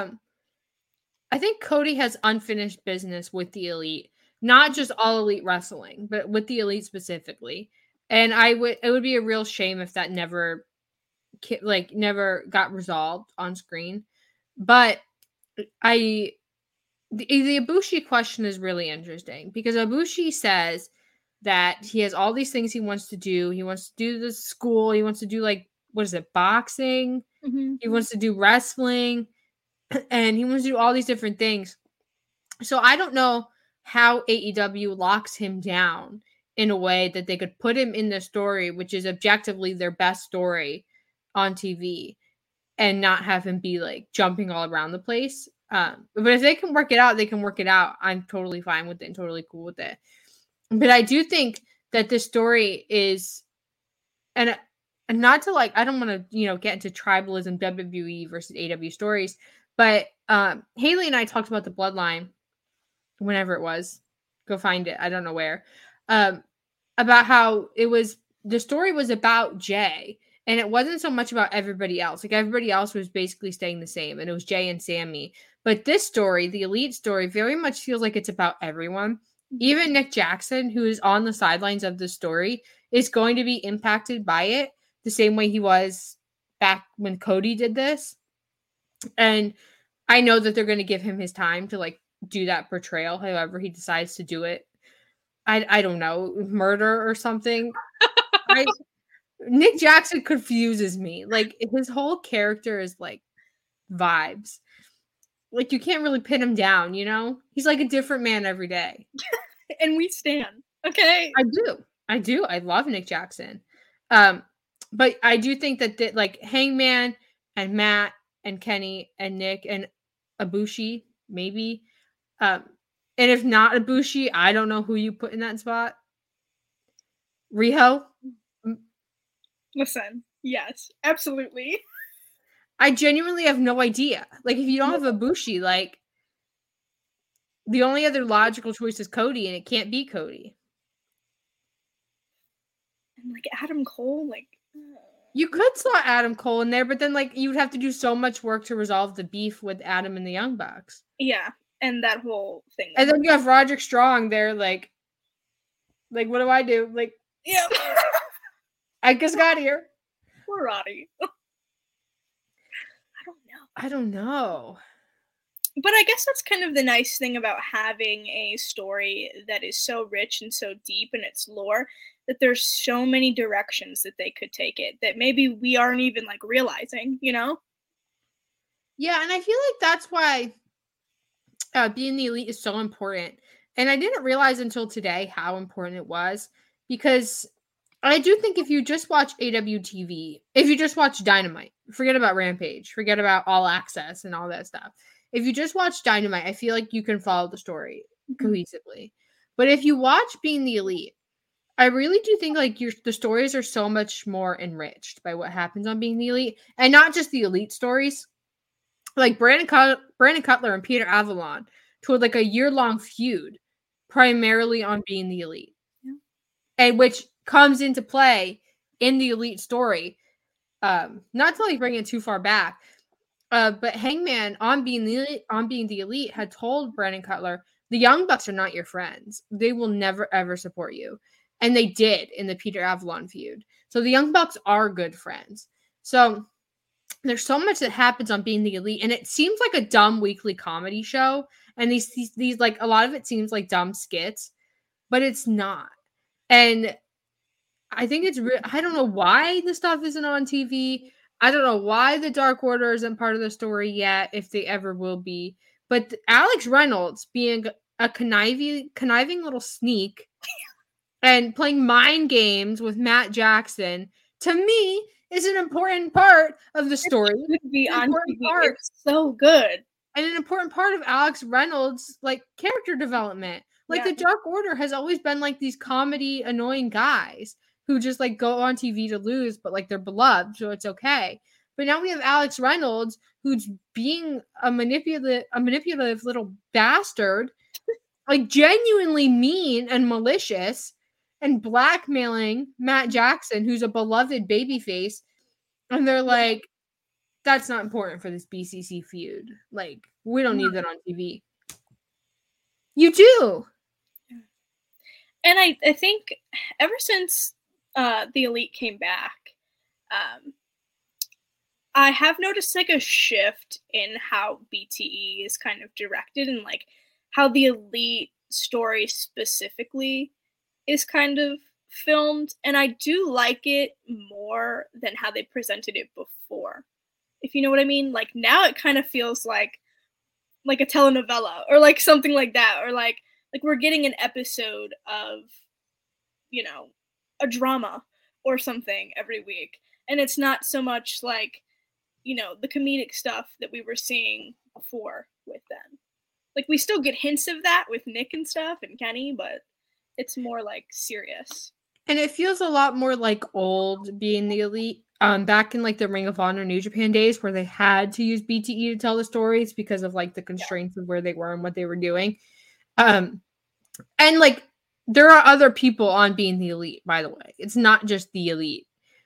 Cody has unfinished business with the Elite, not just All Elite Wrestling, but with the Elite specifically. And it would be a real shame if that never got resolved on screen. But the Ibushi question is really interesting because Ibushi says that he has all these things he wants to do. He wants to do the school. He wants to do, like, what is it, boxing? Mm-hmm. He wants to do wrestling. And he wants to do all these different things. So I don't know how AEW locks him down in a way that they could put him in the story, which is objectively their best story on TV, and not have him be, like, jumping all around the place. But if they can work it out, they can work it out. I'm totally fine with it and totally cool with it. But I do think that this story is, and not to, like, I don't want to, you know, get into tribalism, WWE versus AEW stories, but Haley and I talked about the Bloodline, whenever it was, go find it, I don't know where, about how the story was about Jay, and it wasn't so much about everybody else. Like, everybody else was basically staying the same, and it was Jay and Sammy. But this story, the Elite story, very much feels like it's about everyone. Even Nick Jackson, who is on the sidelines of the story, is going to be impacted by it the same way he was back when Cody did this. And I know that they're going to give him his time to, like, do that portrayal, however he decides to do it. I don't know, murder or something. Nick Jackson confuses me. Like, his whole character is, like, vibes. Like, you can't really pin him down, you know? He's like a different man every day. And we stand. Okay. I do. I love Nick Jackson. But I do think that like, Hangman and Matt and Kenny and Nick and Ibushi, maybe. And if not Ibushi, I don't know who you put in that spot. Riho? Listen, yes, absolutely. I genuinely have no idea. Like, if you don't have Ibushi, like, the only other logical choice is Cody, and it can't be Cody. And, like, Adam Cole, like, you could slot Adam Cole in there, but then, like, you'd have to do so much work to resolve the beef with Adam and the Young Bucks. Yeah, and that whole thing. And then you have Roderick Strong there, like, what do I do? Like, Yeah. I just got here. Poor Roddy. I don't know. But I guess that's kind of the nice thing about having a story that is so rich and so deep in its lore, that there's so many directions that they could take it that maybe we aren't even like realizing, you know? Yeah, and I feel like that's why being the elite is so important. And I didn't realize until today how important it was, because I do think if you just watch AWTV, if you just watch Dynamite, forget about Rampage, forget about All Access and all that stuff. If you just watch Dynamite, I feel like you can follow the story cohesively. But if you watch Being the Elite, I really do think like the stories are so much more enriched by what happens on Being the Elite, and not just the elite stories. Like Brandon Cutler and Peter Avalon told like a year-long feud primarily on Being the Elite. Yeah. And which comes into play in the elite story. Not to like bring it too far back, but Hangman on Being the Elite had told Brandon Cutler, the Young Bucks are not your friends. They will never ever support you. And they did in the Peter Avalon feud. So the Young Bucks are good friends. So there's so much that happens on Being the Elite, and it seems like a dumb weekly comedy show. And these like a lot of it seems like dumb skits, but it's not. And I think it's I don't know why the stuff isn't on TV. I don't know why the Dark Order isn't part of the story yet, if they ever will be. But Alex Reynolds being a conniving little sneak and playing mind games with Matt Jackson, to me, is an important part of the story. It should be on TV. It's so good. And an important part of Alex Reynolds' like character development. Like the Dark Order has always been like these comedy annoying guys who just like go on TV to lose, but like they're beloved, so it's okay. But now we have Alex Reynolds, who's being a manipulative little bastard, like genuinely mean and malicious, and blackmailing Matt Jackson, who's a beloved babyface. And they're like, that's not important for this BCC feud. Like, we don't need that on TV. You do. And I think ever since the Elite came back, I have noticed like a shift in how BTE is kind of directed, and like how the Elite story specifically is kind of filmed. And I do like it more than how they presented it before, if you know what I mean. Like now it kind of feels like a telenovela or like something like that, or like we're getting an episode of, you know, a drama or something every week. And it's not so much like, you know, the comedic stuff that we were seeing before with them. Like we still get hints of that with Nick and stuff and Kenny, but it's more like serious. And it feels a lot more like old Being the Elite. Back in like the Ring of Honor New Japan days, where they had to use BTE to tell the stories because of like the constraints of where they were and what they were doing. And like there are other people on Being the Elite, by the way. It's not just the Elite.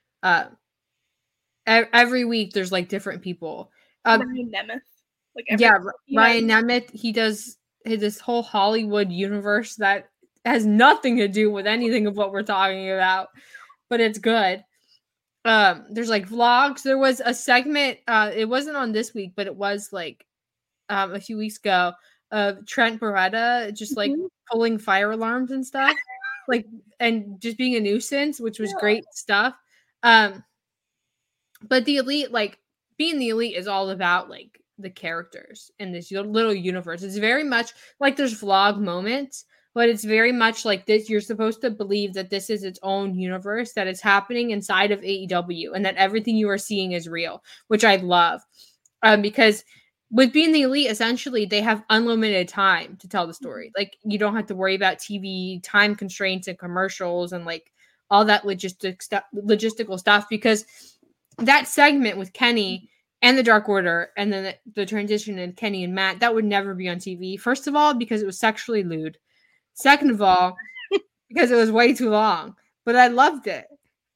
Every week there's like different people. Ryan Nemeth. Ryan Nemeth. He does this whole Hollywood universe that has nothing to do with anything of what we're talking about, but it's good. There's like vlogs. There was a segment, it wasn't on this week, but it was like a few weeks ago, of Trent Beretta just like pulling fire alarms and stuff, like, and just being a nuisance, which was great stuff. But the Elite, like Being the Elite is all about like the characters in this little universe. It's very much like there's vlog moments, but it's very much like this. You're supposed to believe that this is its own universe, that it's happening inside of AEW, and that everything you are seeing is real, which I love. Because with Being the Elite, essentially, they have unlimited time to tell the story. Like, you don't have to worry about TV time constraints and commercials and like all that logistical stuff, because that segment with Kenny and the Dark Order, and then the transition in Kenny and Matt, that would never be on TV. First of all, because it was sexually lewd. Second of all, because it was way too long. But I loved it.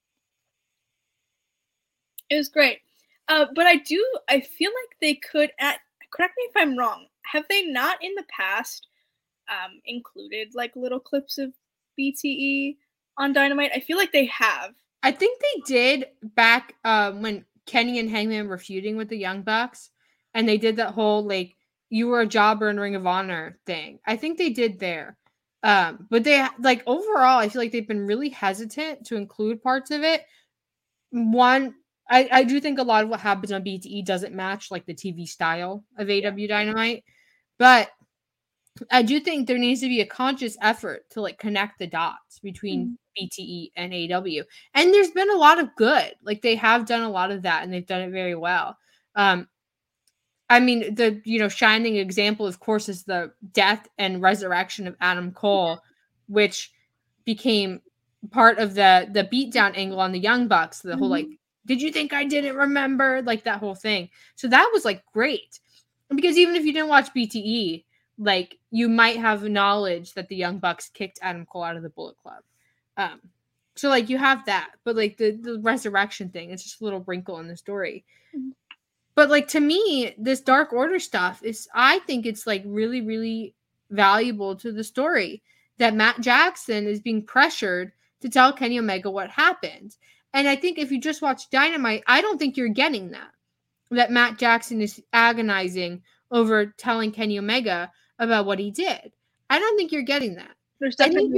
It was great. But I feel like they could, correct me if I'm wrong, have they not in the past included like little clips of BTE on Dynamite? I feel like they have. I think they did back when Kenny and Hangman were feuding with the Young Bucks, and they did that whole like you were a jobber in Ring of Honor thing. I think they did there. But they like overall, I feel like they've been really hesitant to include parts of it. One, I do think a lot of what happens on BTE doesn't match like the TV style of AW Dynamite, but I do think there needs to be a conscious effort to like connect the dots between BTE and AW. And there's been a lot of good. Like they have done a lot of that and they've done it very well. I mean, the shining example, of course, is the death and resurrection of Adam Cole, which became part of the beatdown angle on the Young Bucks. The whole like, did you think I didn't remember? Like that whole thing. So that was like great. Because even if you didn't watch BTE, like you might have knowledge that the Young Bucks kicked Adam Cole out of the Bullet Club. So like you have that, but like the resurrection thing, it's just a little wrinkle in the story. But like to me, this Dark Order stuff I think it's like really, really valuable to the story that Matt Jackson is being pressured to tell Kenny Omega what happened. And I think if you just watch Dynamite, I don't think you're getting that Matt Jackson is agonizing over telling Kenny Omega about what he did. I don't think you're getting that. I think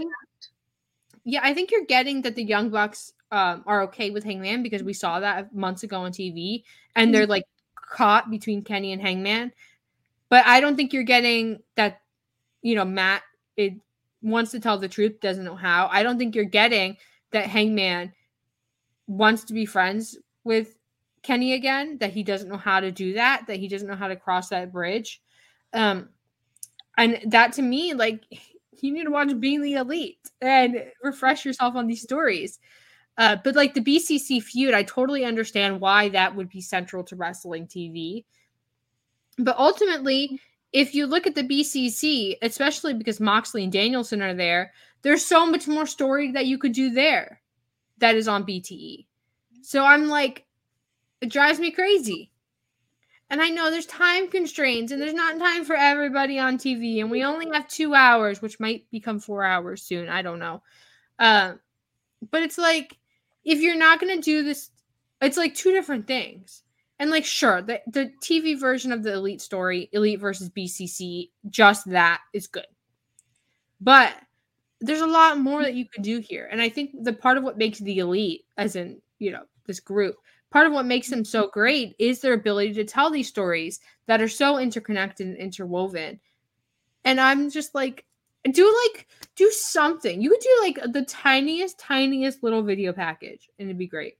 you're getting that the Young Bucks are okay with Hangman because we saw that months ago on TV and they're like caught between Kenny and Hangman. But I don't think you're getting that, Matt wants to tell the truth, doesn't know how. I don't think you're getting that Hangman wants to be friends with Kenny again, that he doesn't know how to do that he doesn't know how to cross that bridge. And that to me, like, you need to watch Being the Elite and refresh yourself on these stories. But like the BCC feud, I totally understand why that would be central to wrestling TV. But ultimately, if you look at the BCC, especially because Moxley and Danielson are there, there's so much more story that you could do there that is on BTE. So I'm like, it drives me crazy. And I know there's time constraints and there's not time for everybody on TV. And we only have 2 hours, which might become 4 hours soon. I don't know. But it's like, if you're not going to do this, it's like two different things. And like, sure, the TV version of the Elite story, Elite versus BCC, just that is good. But there's a lot more that you could do here. And I think the part of what makes the Elite, as in, this group, part of what makes them so great is their ability to tell these stories that are so interconnected and interwoven. And I'm just like, do something. You could do like the tiniest little video package and it'd be great.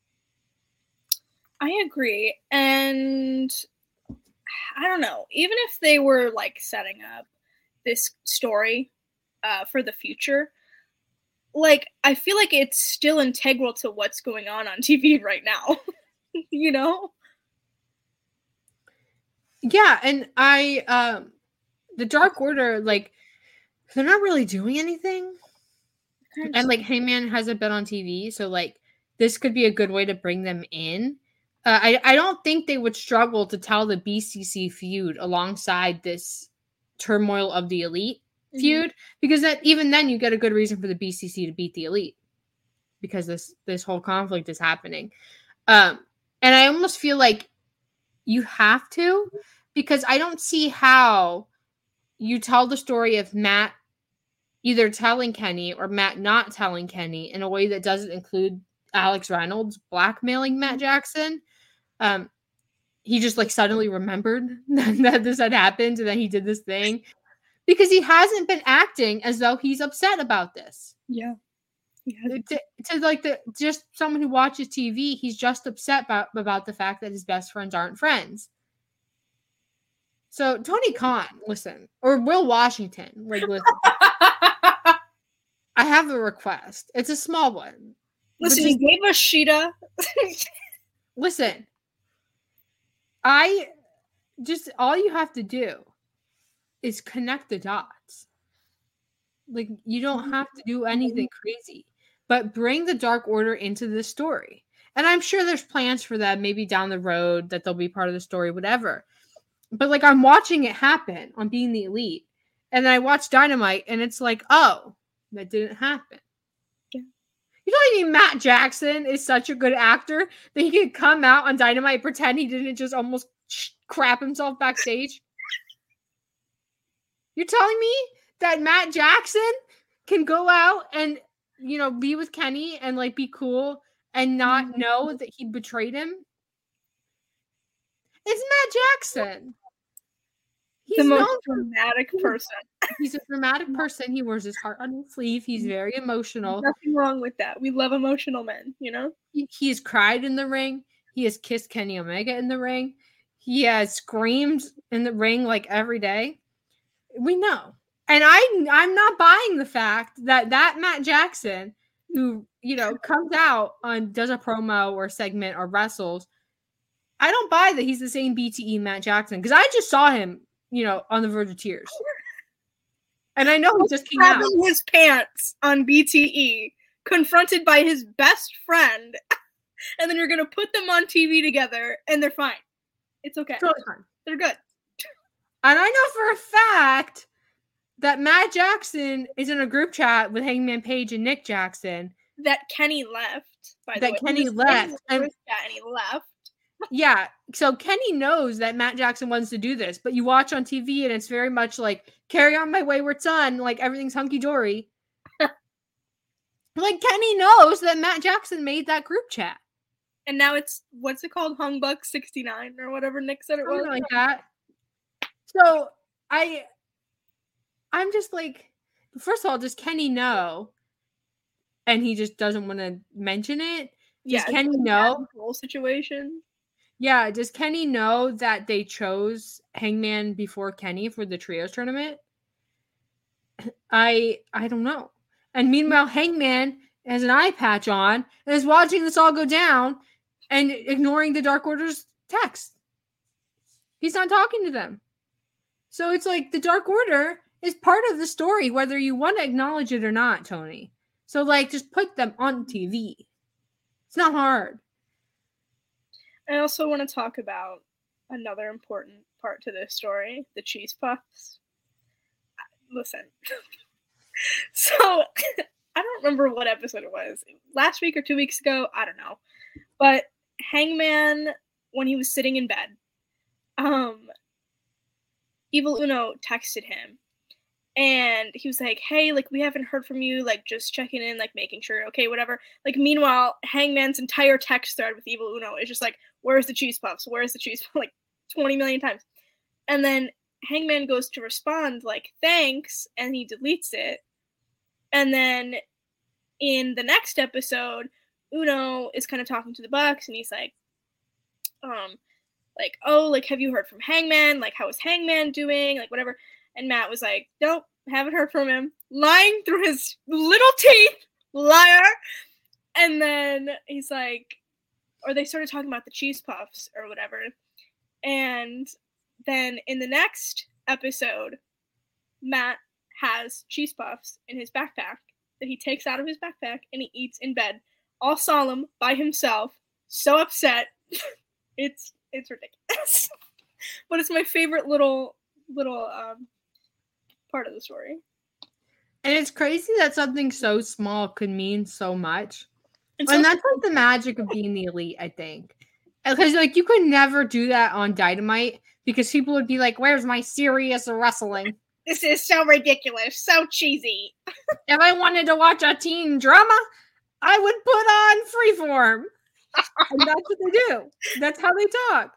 I agree. And I don't know, even if they were like setting up this story for the future, like I feel like it's still integral to what's going on TV right now. Yeah, and the Dark Order, like, they're not really doing anything. And like Hangman hasn't been on TV, so like this could be a good way to bring them in. I don't think they would struggle to tell the BCC feud alongside this Turmoil of the Elite feud, because that even then you get a good reason for the BCC to beat the Elite because this whole conflict is happening. And I almost feel like you have to, because I don't see how you tell the story of Matt either telling Kenny or Matt not telling Kenny in a way that doesn't include Alex Reynolds blackmailing Matt Jackson. He just like suddenly remembered that this had happened and that he did this thing because he hasn't been acting as though he's upset about this. Yeah. To like just someone who watches TV, he's just upset about the fact that his best friends aren't friends. So Tony Khan, listen, or Will Washington, like listen. I have a request. It's a small one. Listen, you gave us Sheeta. Listen, all you have to do is connect the dots. Like, you don't have to do anything crazy, but bring the Dark Order into the story. And I'm sure there's plans for that maybe down the road that they'll be part of the story, whatever. But like, I'm watching it happen on Being the Elite. And then I watch Dynamite and it's like, oh, that didn't happen. You know what I mean? Matt Jackson is such a good actor that he could come out on Dynamite, pretend he didn't just almost crap himself backstage. You're telling me that Matt Jackson can go out and, you know, be with Kenny and like be cool and not know that he betrayed him? It's Matt Jackson. He's the most dramatic person. He's a dramatic person. He wears his heart on his sleeve. He's very emotional. Nothing wrong with that. We love emotional men, you know? He has cried in the ring. He has kissed Kenny Omega in the ring. He has screamed in the ring like every day. We know. And I'm not buying the fact that Matt Jackson, who, you know, comes out on, does a promo or segment or wrestles, I don't buy that he's the same BTE Matt Jackson, because I just saw him, you know, on the verge of tears. And I know he just came out. His pants on BTE, confronted by his best friend, and then you're going to put them on TV together, and they're fine. It's okay. Totally fine. They're good. And I know for a fact that Matt Jackson is in a group chat with Hangman Page and Nick Jackson. That Kenny left, by the way. That Kenny left. And he left. Yeah, so Kenny knows that Matt Jackson wants to do this, but you watch on TV and it's very much like, carry on my wayward son, like everything's hunky-dory. Like Kenny knows that Matt Jackson made that group chat. And now it's, what's it called? Hungbuck 69 or whatever Nick said it was. Something like that. So I'm just like, first of all, does Kenny know? And he just doesn't want to mention it? Does Kenny know? Whole situation. Yeah, does Kenny know that they chose Hangman before Kenny for the trios tournament? I don't know. And meanwhile, Hangman has an eye patch on and is watching this all go down and ignoring the Dark Order's text. He's not talking to them. So it's like the Dark Order is part of the story, whether you want to acknowledge it or not, Tony. So, like, just put them on TV. It's not hard. I also want to talk about another important part to this story, the cheese puffs. Listen. So, I don't remember what episode it was. Last week or 2 weeks ago, I don't know. But Hangman, when he was sitting in bed, Evil Uno texted him. And he was like, hey, like, we haven't heard from you, like, just checking in, like, making sure, okay, whatever. Like, meanwhile, Hangman's entire text thread with Evil Uno is just like, where's the cheese puffs? Where's the cheese puffs? Like, 20 million times. And then Hangman goes to respond, like, thanks, and he deletes it. And then in the next episode, Uno is kind of talking to the Bucks, and he's like, oh, like, have you heard from Hangman? Like, how is Hangman doing? Like, whatever. And Matt was like, nope, haven't heard from him. Lying through his little teeth. Liar. And then he's like, or they started talking about the cheese puffs or whatever. And then in the next episode, Matt has cheese puffs in his backpack that he takes out of his backpack and he eats in bed. All solemn, by himself. So upset. It's ridiculous. But it's my favorite little part of the story. And it's crazy that something so small could mean so much. And that's like the magic of being the Elite, I think. Because like you could never do that on Dynamite because people would be like, where's my serious wrestling? This is so ridiculous, so cheesy. If I wanted to watch a teen drama, I would put on Freeform. And that's what they do. That's how they talk.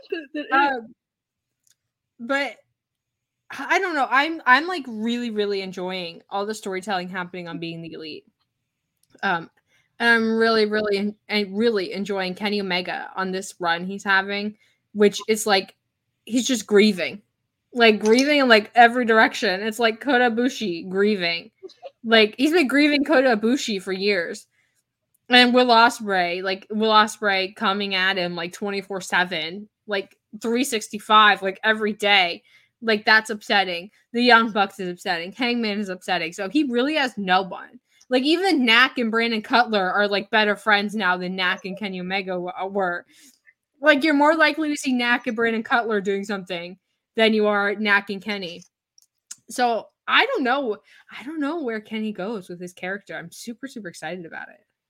But I don't know. I'm like really, really enjoying all the storytelling happening on Being the Elite. And I'm really, really, really enjoying Kenny Omega on this run he's having, which is like he's just grieving in like every direction. It's like Kota Ibushi grieving. Like he's been grieving Kota Ibushi for years. And Will Ospreay coming at him like 24/7, like 365, like every day. Like that's upsetting. The Young Bucks is upsetting. Hangman is upsetting. So he really has no one. Like even Knack and Brandon Cutler are like better friends now than Knack and Kenny Omega were. Like you're more likely to see Knack and Brandon Cutler doing something than you are Knack and Kenny. So I don't know where Kenny goes with his character. I'm super, super excited about it.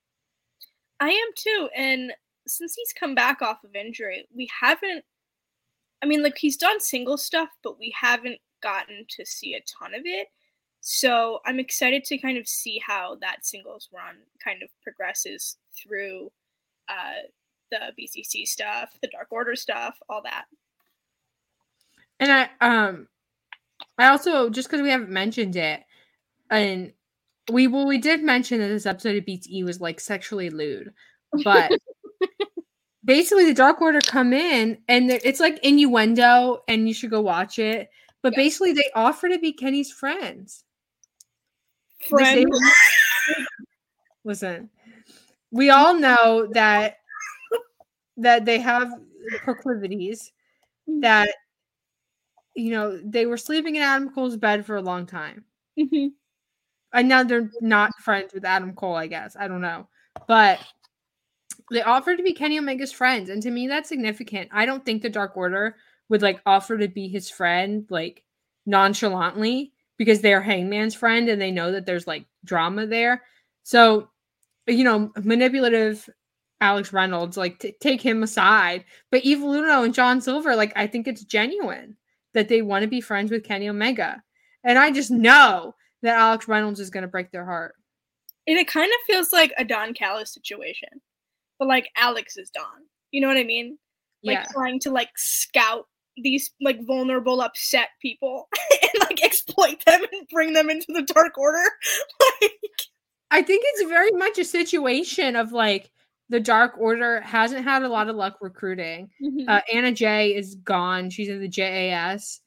I am too, and since he's come back off of injury, we haven't. I mean, like, he's done single stuff, but we haven't gotten to see a ton of it. So I'm excited to kind of see how that singles run kind of progresses through the BCC stuff, the Dark Order stuff, all that. And I also, just because we haven't mentioned it, and we did mention that this episode of BTE was like sexually lewd, but basically the Dark Order come in and it's like innuendo, and you should go watch it. But basically, they offer to be Kenny's friends. Listen, we all know that they have proclivities, that, you know, they were sleeping in Adam Cole's bed for a long time. Mm-hmm. And now they're not friends with Adam Cole, I guess. I don't know. But they offered to be Kenny Omega's friends. And to me, that's significant. I don't think the Dark Order would like offer to be his friend like nonchalantly, because they're Hangman's friend and they know that there's like drama there. So, you know, manipulative Alex Reynolds, like take him aside. But Evil Uno and John Silver, like, I think it's genuine that they want to be friends with Kenny Omega. And I just know that Alex Reynolds is going to break their heart. And it kind of feels like a Don Callis situation, but like Alex is Don. You know what I mean? Like trying to like scout these like vulnerable, upset people and like exploit them and bring them into the Dark Order. Like, I think it's very much a situation of like the Dark Order hasn't had a lot of luck recruiting. Mm-hmm. Anna Jay is gone. She's in the JAS.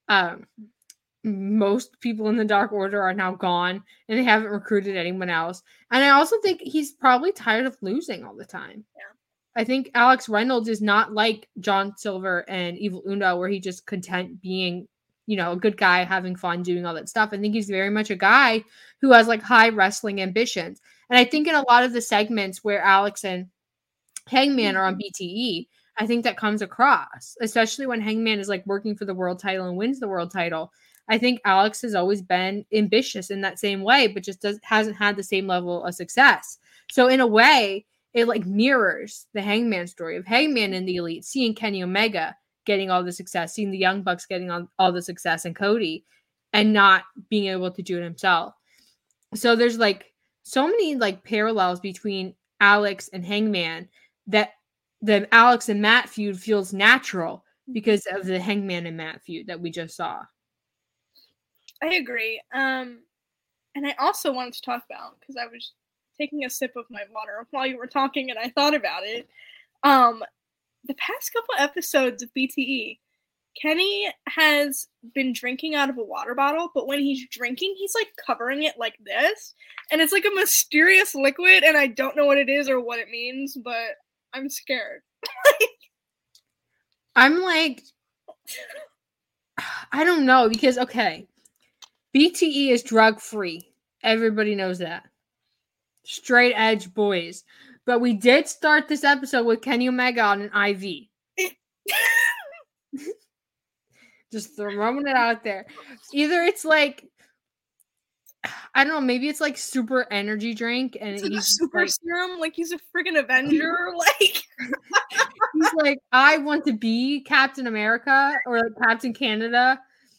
Most people in the Dark Order are now gone, and they haven't recruited anyone else. And I also think he's probably tired of losing all the time. Yeah. I think Alex Reynolds is not like John Silver and Evil Uno, where he's just content being, you know, a good guy, having fun, doing all that stuff. I think he's very much a guy who has like high wrestling ambitions. And I think in a lot of the segments where Alex and Hangman are on BTE, I think that comes across, especially when Hangman is like working for the world title and wins the world title. I think Alex has always been ambitious in that same way, but just hasn't had the same level of success. So in a way, it like mirrors the Hangman story of Hangman in the Elite, seeing Kenny Omega getting all the success, seeing the Young Bucks getting all the success, and Cody, and not being able to do it himself. So there's like so many like parallels between Alex and Hangman that the Alex and Matt feud feels natural because of the Hangman and Matt feud that we just saw. I agree. And I also wanted to talk about, because I was taking a sip of my water while you were talking and I thought about it. The past couple episodes of BTE, Kenny has been drinking out of a water bottle, but when he's drinking, he's like covering it like this. And it's like a mysterious liquid, and I don't know what it is or what it means, but I'm scared. I'm like, I don't know, because, okay, BTE is drug-free. Everybody knows that. Straight edge boys. But we did start this episode with Kenny Omega on an IV. Just throwing it out there. Either it's like, I don't know, maybe it's like super energy drink, and it's like he's super like, serum, like he's a freaking Avenger. Like he's like, I want to be Captain America or like Captain Canada.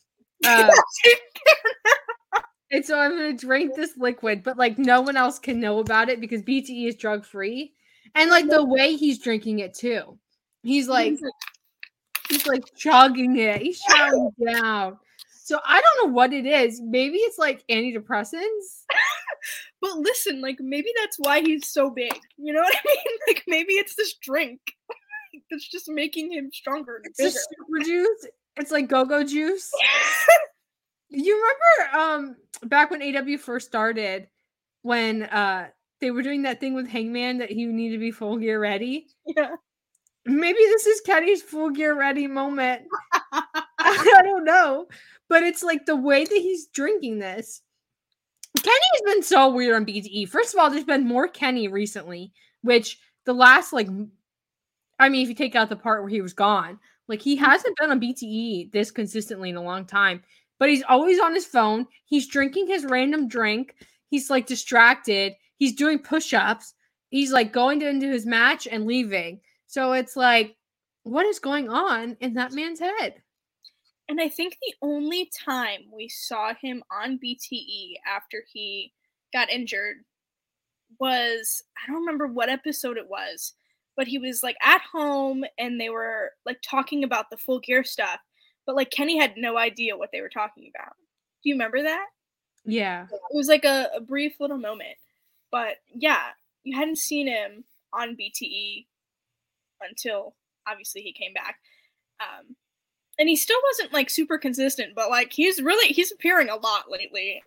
And so I'm going to drink this liquid, but like no one else can know about it because BTE is drug free. And like the way he's drinking it too. He's like chugging it. He's shouting down. So I don't know what it is. Maybe it's like antidepressants. But listen, like maybe that's why he's so big. You know what I mean? Like maybe it's this drink that's just making him stronger and bigger. It's super juice. It's like go-go juice. You remember back when AW first started, when they were doing that thing with Hangman that he needed to be full gear ready? Yeah. Maybe this is Kenny's full gear ready moment. I don't know. But it's like the way that he's drinking this. Kenny has been so weird on BTE. First of all, there's been more Kenny recently, which the last, like, I mean, if you take out the part where he was gone, like, he hasn't been on BTE this consistently in a long time. But he's always on his phone. He's drinking his random drink. He's like distracted. He's doing push-ups. he's like going into his match and leaving. So it's like, what is going on in that man's head? And I think the only time we saw him on BTE after he got injured was, I don't remember what episode it was, but he was like at home and they were like talking about the Full Gear stuff, but like Kenny had no idea what they were talking about. Do you remember that? Yeah. It was like a brief little moment. But yeah, you hadn't seen him on BTE until obviously he came back. And he still wasn't like super consistent, but like he's appearing a lot lately.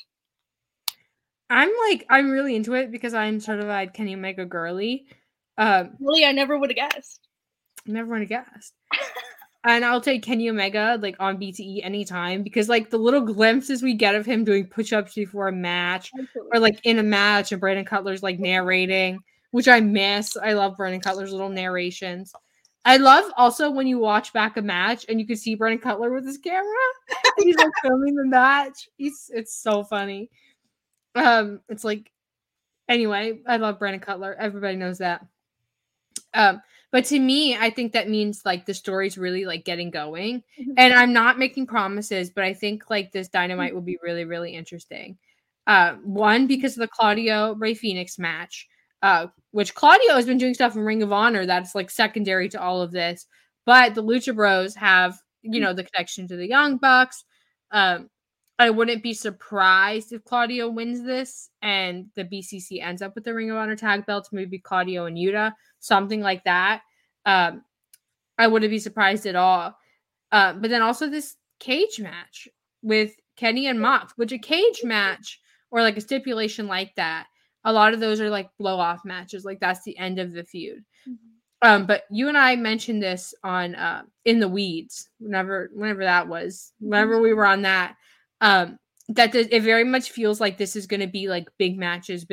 I'm really into it because I'm certified Kenny Omega girly. Really, I never would have guessed. Never would have guessed. And I'll take Kenny Omega like on BTE anytime because like the little glimpses we get of him doing push-ups before a match or like in a match and Brandon Cutler's like narrating, which I miss. I love Brandon Cutler's little narrations. I love also when you watch back a match and you can see Brandon Cutler with his camera and he's like filming the match. It's so funny. It's like, anyway, I love Brandon Cutler. Everybody knows that. But to me, I think that means like the story's really like getting going. And I'm not making promises, but I think like this Dynamite will be really, really interesting. One, because of the Claudio Rey Fenix match, which Claudio has been doing stuff in Ring of Honor that's like secondary to all of this. But the Lucha Bros have, you know, the connection to the Young Bucks. I wouldn't be surprised if Claudio wins this and the BCC ends up with the Ring of Honor tag belts, maybe Claudio and Yuta, something like that. I wouldn't be surprised at all. But then also this cage match with Kenny and Mox, which a cage match or like a stipulation like that, a lot of those are like blow-off matches. Like that's the end of the feud. But you and I mentioned this on In the Weeds, whenever that was, whenever we were on that. It very much feels like this is going to be like big matches.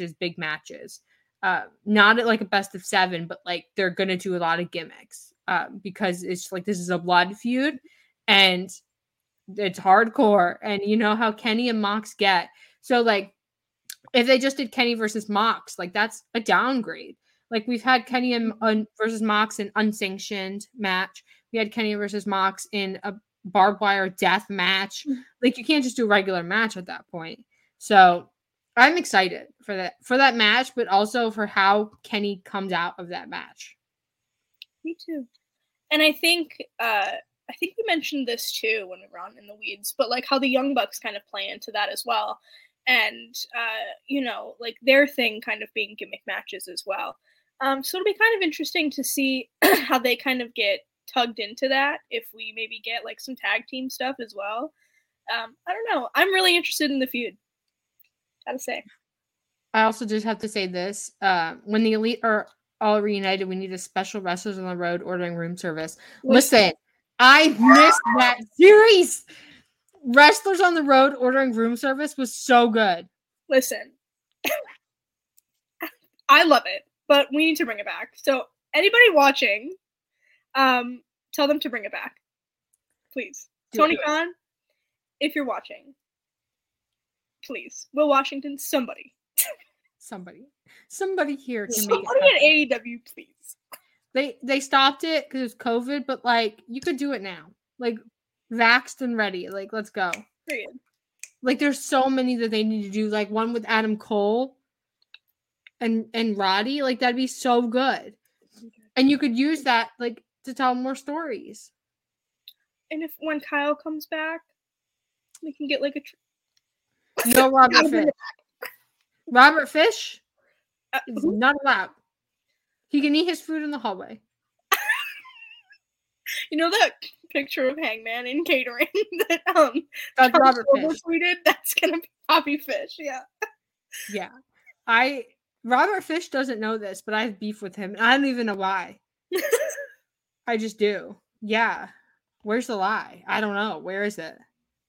Not at like a best of 7, but like they're going to do a lot of gimmicks because it's like this is a blood feud and it's hardcore. And you know how Kenny and Mox get. So like if they just did Kenny versus Mox, like that's a downgrade. Like we've had Kenny versus Mox in unsanctioned match. We had Kenny versus Mox in a barbed wire death match. Like you can't just do a regular match at that point. So I'm excited for that match, but also for how Kenny comes out of that match. Me too. And I think we mentioned this too when we were on In the Weeds, but like how the Young Bucks kind of play into that as well. And you know, like their thing kind of being gimmick matches as well. So it'll be kind of interesting to see how they kind of get tugged into that if we maybe get like some tag team stuff as well. I don't know. I'm really interested in the feud. Gotta say. I also just have to say this. When the Elite are all reunited, we need a special Wrestlers on the Road ordering room service. Listen, I missed that series. Wrestlers on the Road ordering room service was so good. Listen, I love it, but we need to bring it back. So anybody watching, tell them to bring it back, please. Tony Khan, if you're watching, please. Will Washington, somebody here can somebody make it at AEW, please. They stopped it because it's COVID, but like you could do it now. Like vaxxed and ready. Like let's go. Period. Like there's so many that they need to do. Like one with Adam Cole and Roddy. Like that'd be so good. And you could use that like to tell more stories. And when Kyle comes back, we can get like a no Robert Fish. Robert Fish is not allowed. He can eat his food in the hallway. You know that picture of Hangman in catering that that's Robert Fish tweeted? That's gonna be Bobby Fish, yeah. Yeah. Robert Fish doesn't know this, but I have beef with him. I don't even know why. I just do. Yeah. Where's the lie? I don't know. Where is it?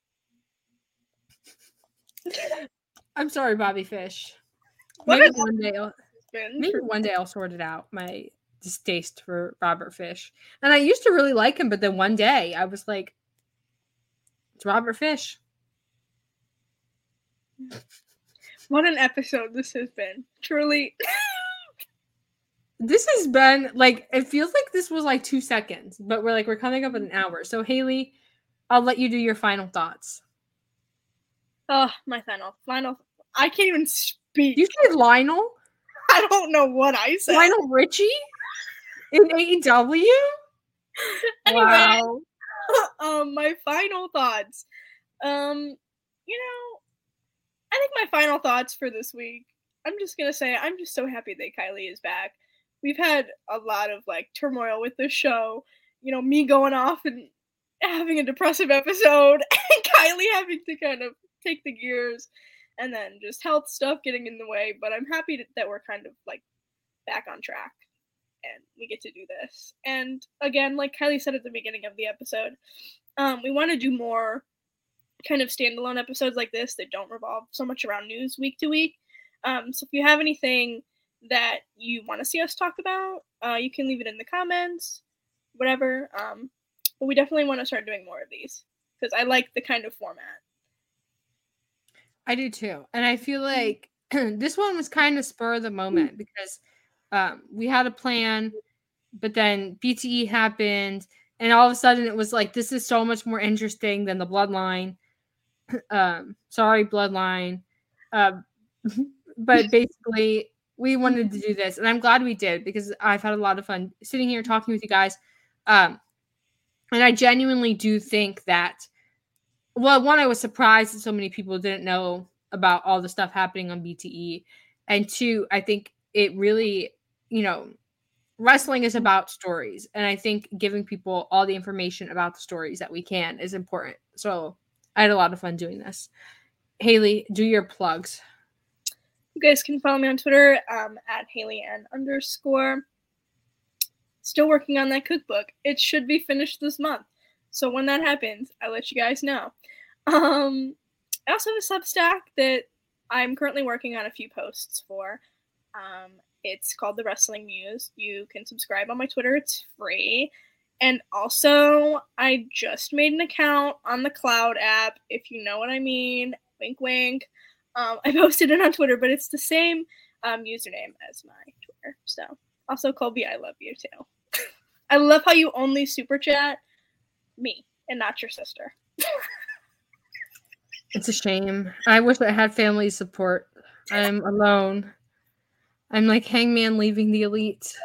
I'm sorry, Bobby Fish. Maybe one day I'll sort it out. My distaste for Robert Fish. And I used to really like him, but then one day I was like, it's Robert Fish. What an episode this has been. Truly. This has been like, it feels like this was like 2 seconds, but we're coming up with an hour. So Haley, I'll let you do your final thoughts. Oh, my final. I can't even speak. You said Lionel? I don't know what I said. Lionel Richie in AEW? Anyway, Wow. My final thoughts. I think my final thoughts for this week, I'm just gonna say I'm just so happy that Kylie is back. We've had a lot of like turmoil with this show. Me going off and having a depressive episode, and Kylie having to kind of take the gears, and then just health stuff getting in the way. But I'm happy that we're kind of like back on track, and we get to do this. And again, like Kylie said at the beginning of the episode, we want to do more kind of standalone episodes like this that don't revolve so much around news week to week. So if you have anything that you want to see us talk about, you can leave it in the comments, whatever. But we definitely want to start doing more of these because I like the kind of format. I do too. And I feel like this one was kind of spur of the moment because we had a plan, but then BTE happened, and all of a sudden it was like, this is so much more interesting than the Bloodline. Sorry, Bloodline. But basically, we wanted to do this, and I'm glad we did because I've had a lot of fun sitting here talking with you guys. And I genuinely do think that, well, one, I was surprised that so many people didn't know about all the stuff happening on BTE. And two, I think it really, wrestling is about stories. And I think giving people all the information about the stories that we can is important. So I had a lot of fun doing this. Haley, do your plugs. You guys can follow me on Twitter at HaleyN_. Still working on that cookbook. It should be finished this month. So when that happens, I'll let you guys know. I also have a Substack that I'm currently working on a few posts for. It's called The Wrestling Muse. You can subscribe on my Twitter. It's free. And also, I just made an account on the Cloud app, if you know what I mean. Wink, wink. I posted it on Twitter, but it's the same username as my Twitter. So, also, Colby, I love you too. I love how you only super chat me and not your sister. It's a shame. I wish I had family support. I'm alone. I'm like Hangman leaving the Elite.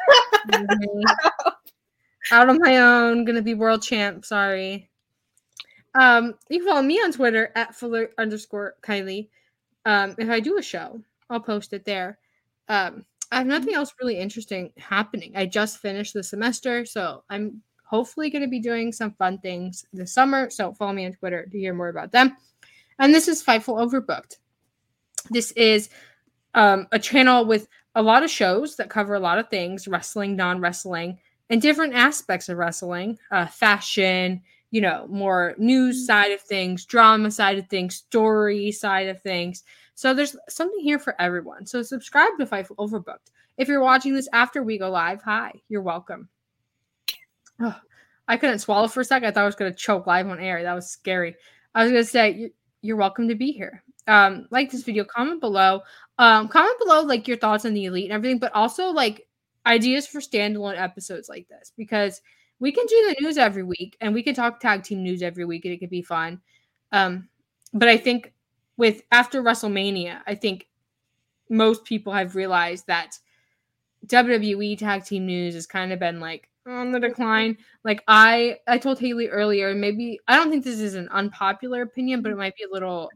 Out on my own, gonna be world champ. Sorry. You can follow me on Twitter at Fuller_Kylie. If I do a show, I'll post it there. I have nothing else really interesting happening. I just finished the semester, so I'm hopefully going to be doing some fun things this summer. So follow me on Twitter to hear more about them. And this is Fightful Overbooked. This is a channel with a lot of shows that cover a lot of things, wrestling, non-wrestling, and different aspects of wrestling, fashion, more news side of things, drama side of things, story side of things. So there's something here for everyone. So subscribe to Fightful Overbooked. If you're watching this after we go live, hi, you're welcome. Oh, I couldn't swallow for a second. I thought I was going to choke live on air. That was scary. I was going to say, you're welcome to be here. Like this video, comment below. Comment below like your thoughts on the Elite and everything, but also like ideas for standalone episodes like this, because we can do the news every week and we can talk tag team news every week and it could be fun. But I think after WrestleMania, I think most people have realized that WWE tag team news has kind of been like on the decline. Like I told Haley earlier, maybe I don't think this is an unpopular opinion, but it might be a little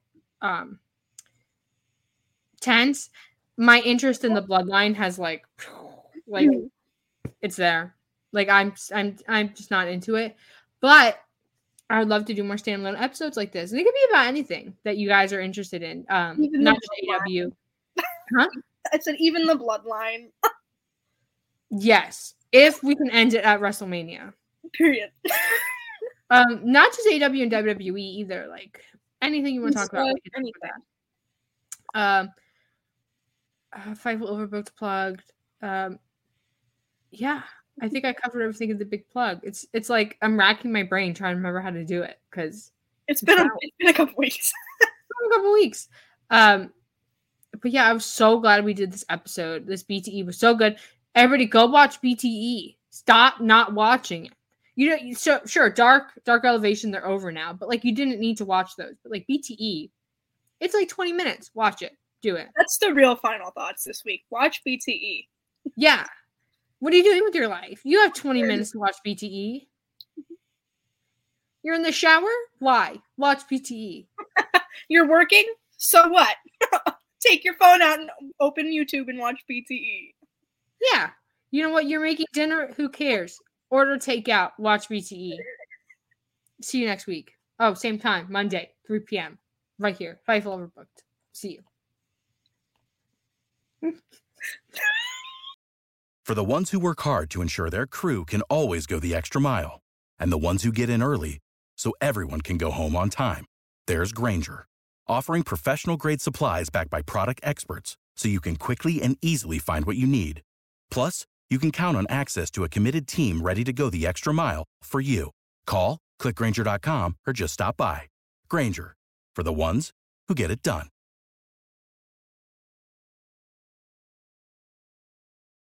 tense. My interest in the Bloodline has like it's there. Like I'm just not into it. But I would love to do more standalone episodes like this. And it could be about anything that you guys are interested in. Not just AEW. Huh? I said even the Bloodline. Yes. If we can end it at WrestleMania. Period. Not just AEW and WWE either. Like anything you want to talk about. We can talk about that. Fightful Overbooked plugged. Yeah. I think I covered everything in the big plug. It's like I'm racking my brain trying to remember how to do it because it's been a couple weeks. But yeah, I was so glad we did this episode. This BTE was so good. Everybody go watch BTE. Stop not watching it. You know, so sure, Dark Elevation, they're over now, but like you didn't need to watch those. But like BTE, it's like 20 minutes. Watch it. Do it. That's the real final thoughts this week. Watch BTE. Yeah. What are you doing with your life? You have 20 minutes to watch BTE. You're in the shower? Why? Watch BTE. You're working? So what? Take your phone out and open YouTube and watch BTE. Yeah. You know what? You're making dinner? Who cares? Order takeout. Watch BTE. See you next week. Oh, same time. Monday, 3 p.m. Right here. Fightful Overbooked. See you. For the ones who work hard to ensure their crew can always go the extra mile, and the ones who get in early so everyone can go home on time, there's Grainger, offering professional-grade supplies backed by product experts so you can quickly and easily find what you need. Plus, you can count on access to a committed team ready to go the extra mile for you. Call, click Grainger.com, or just stop by. Grainger, for the ones who get it done.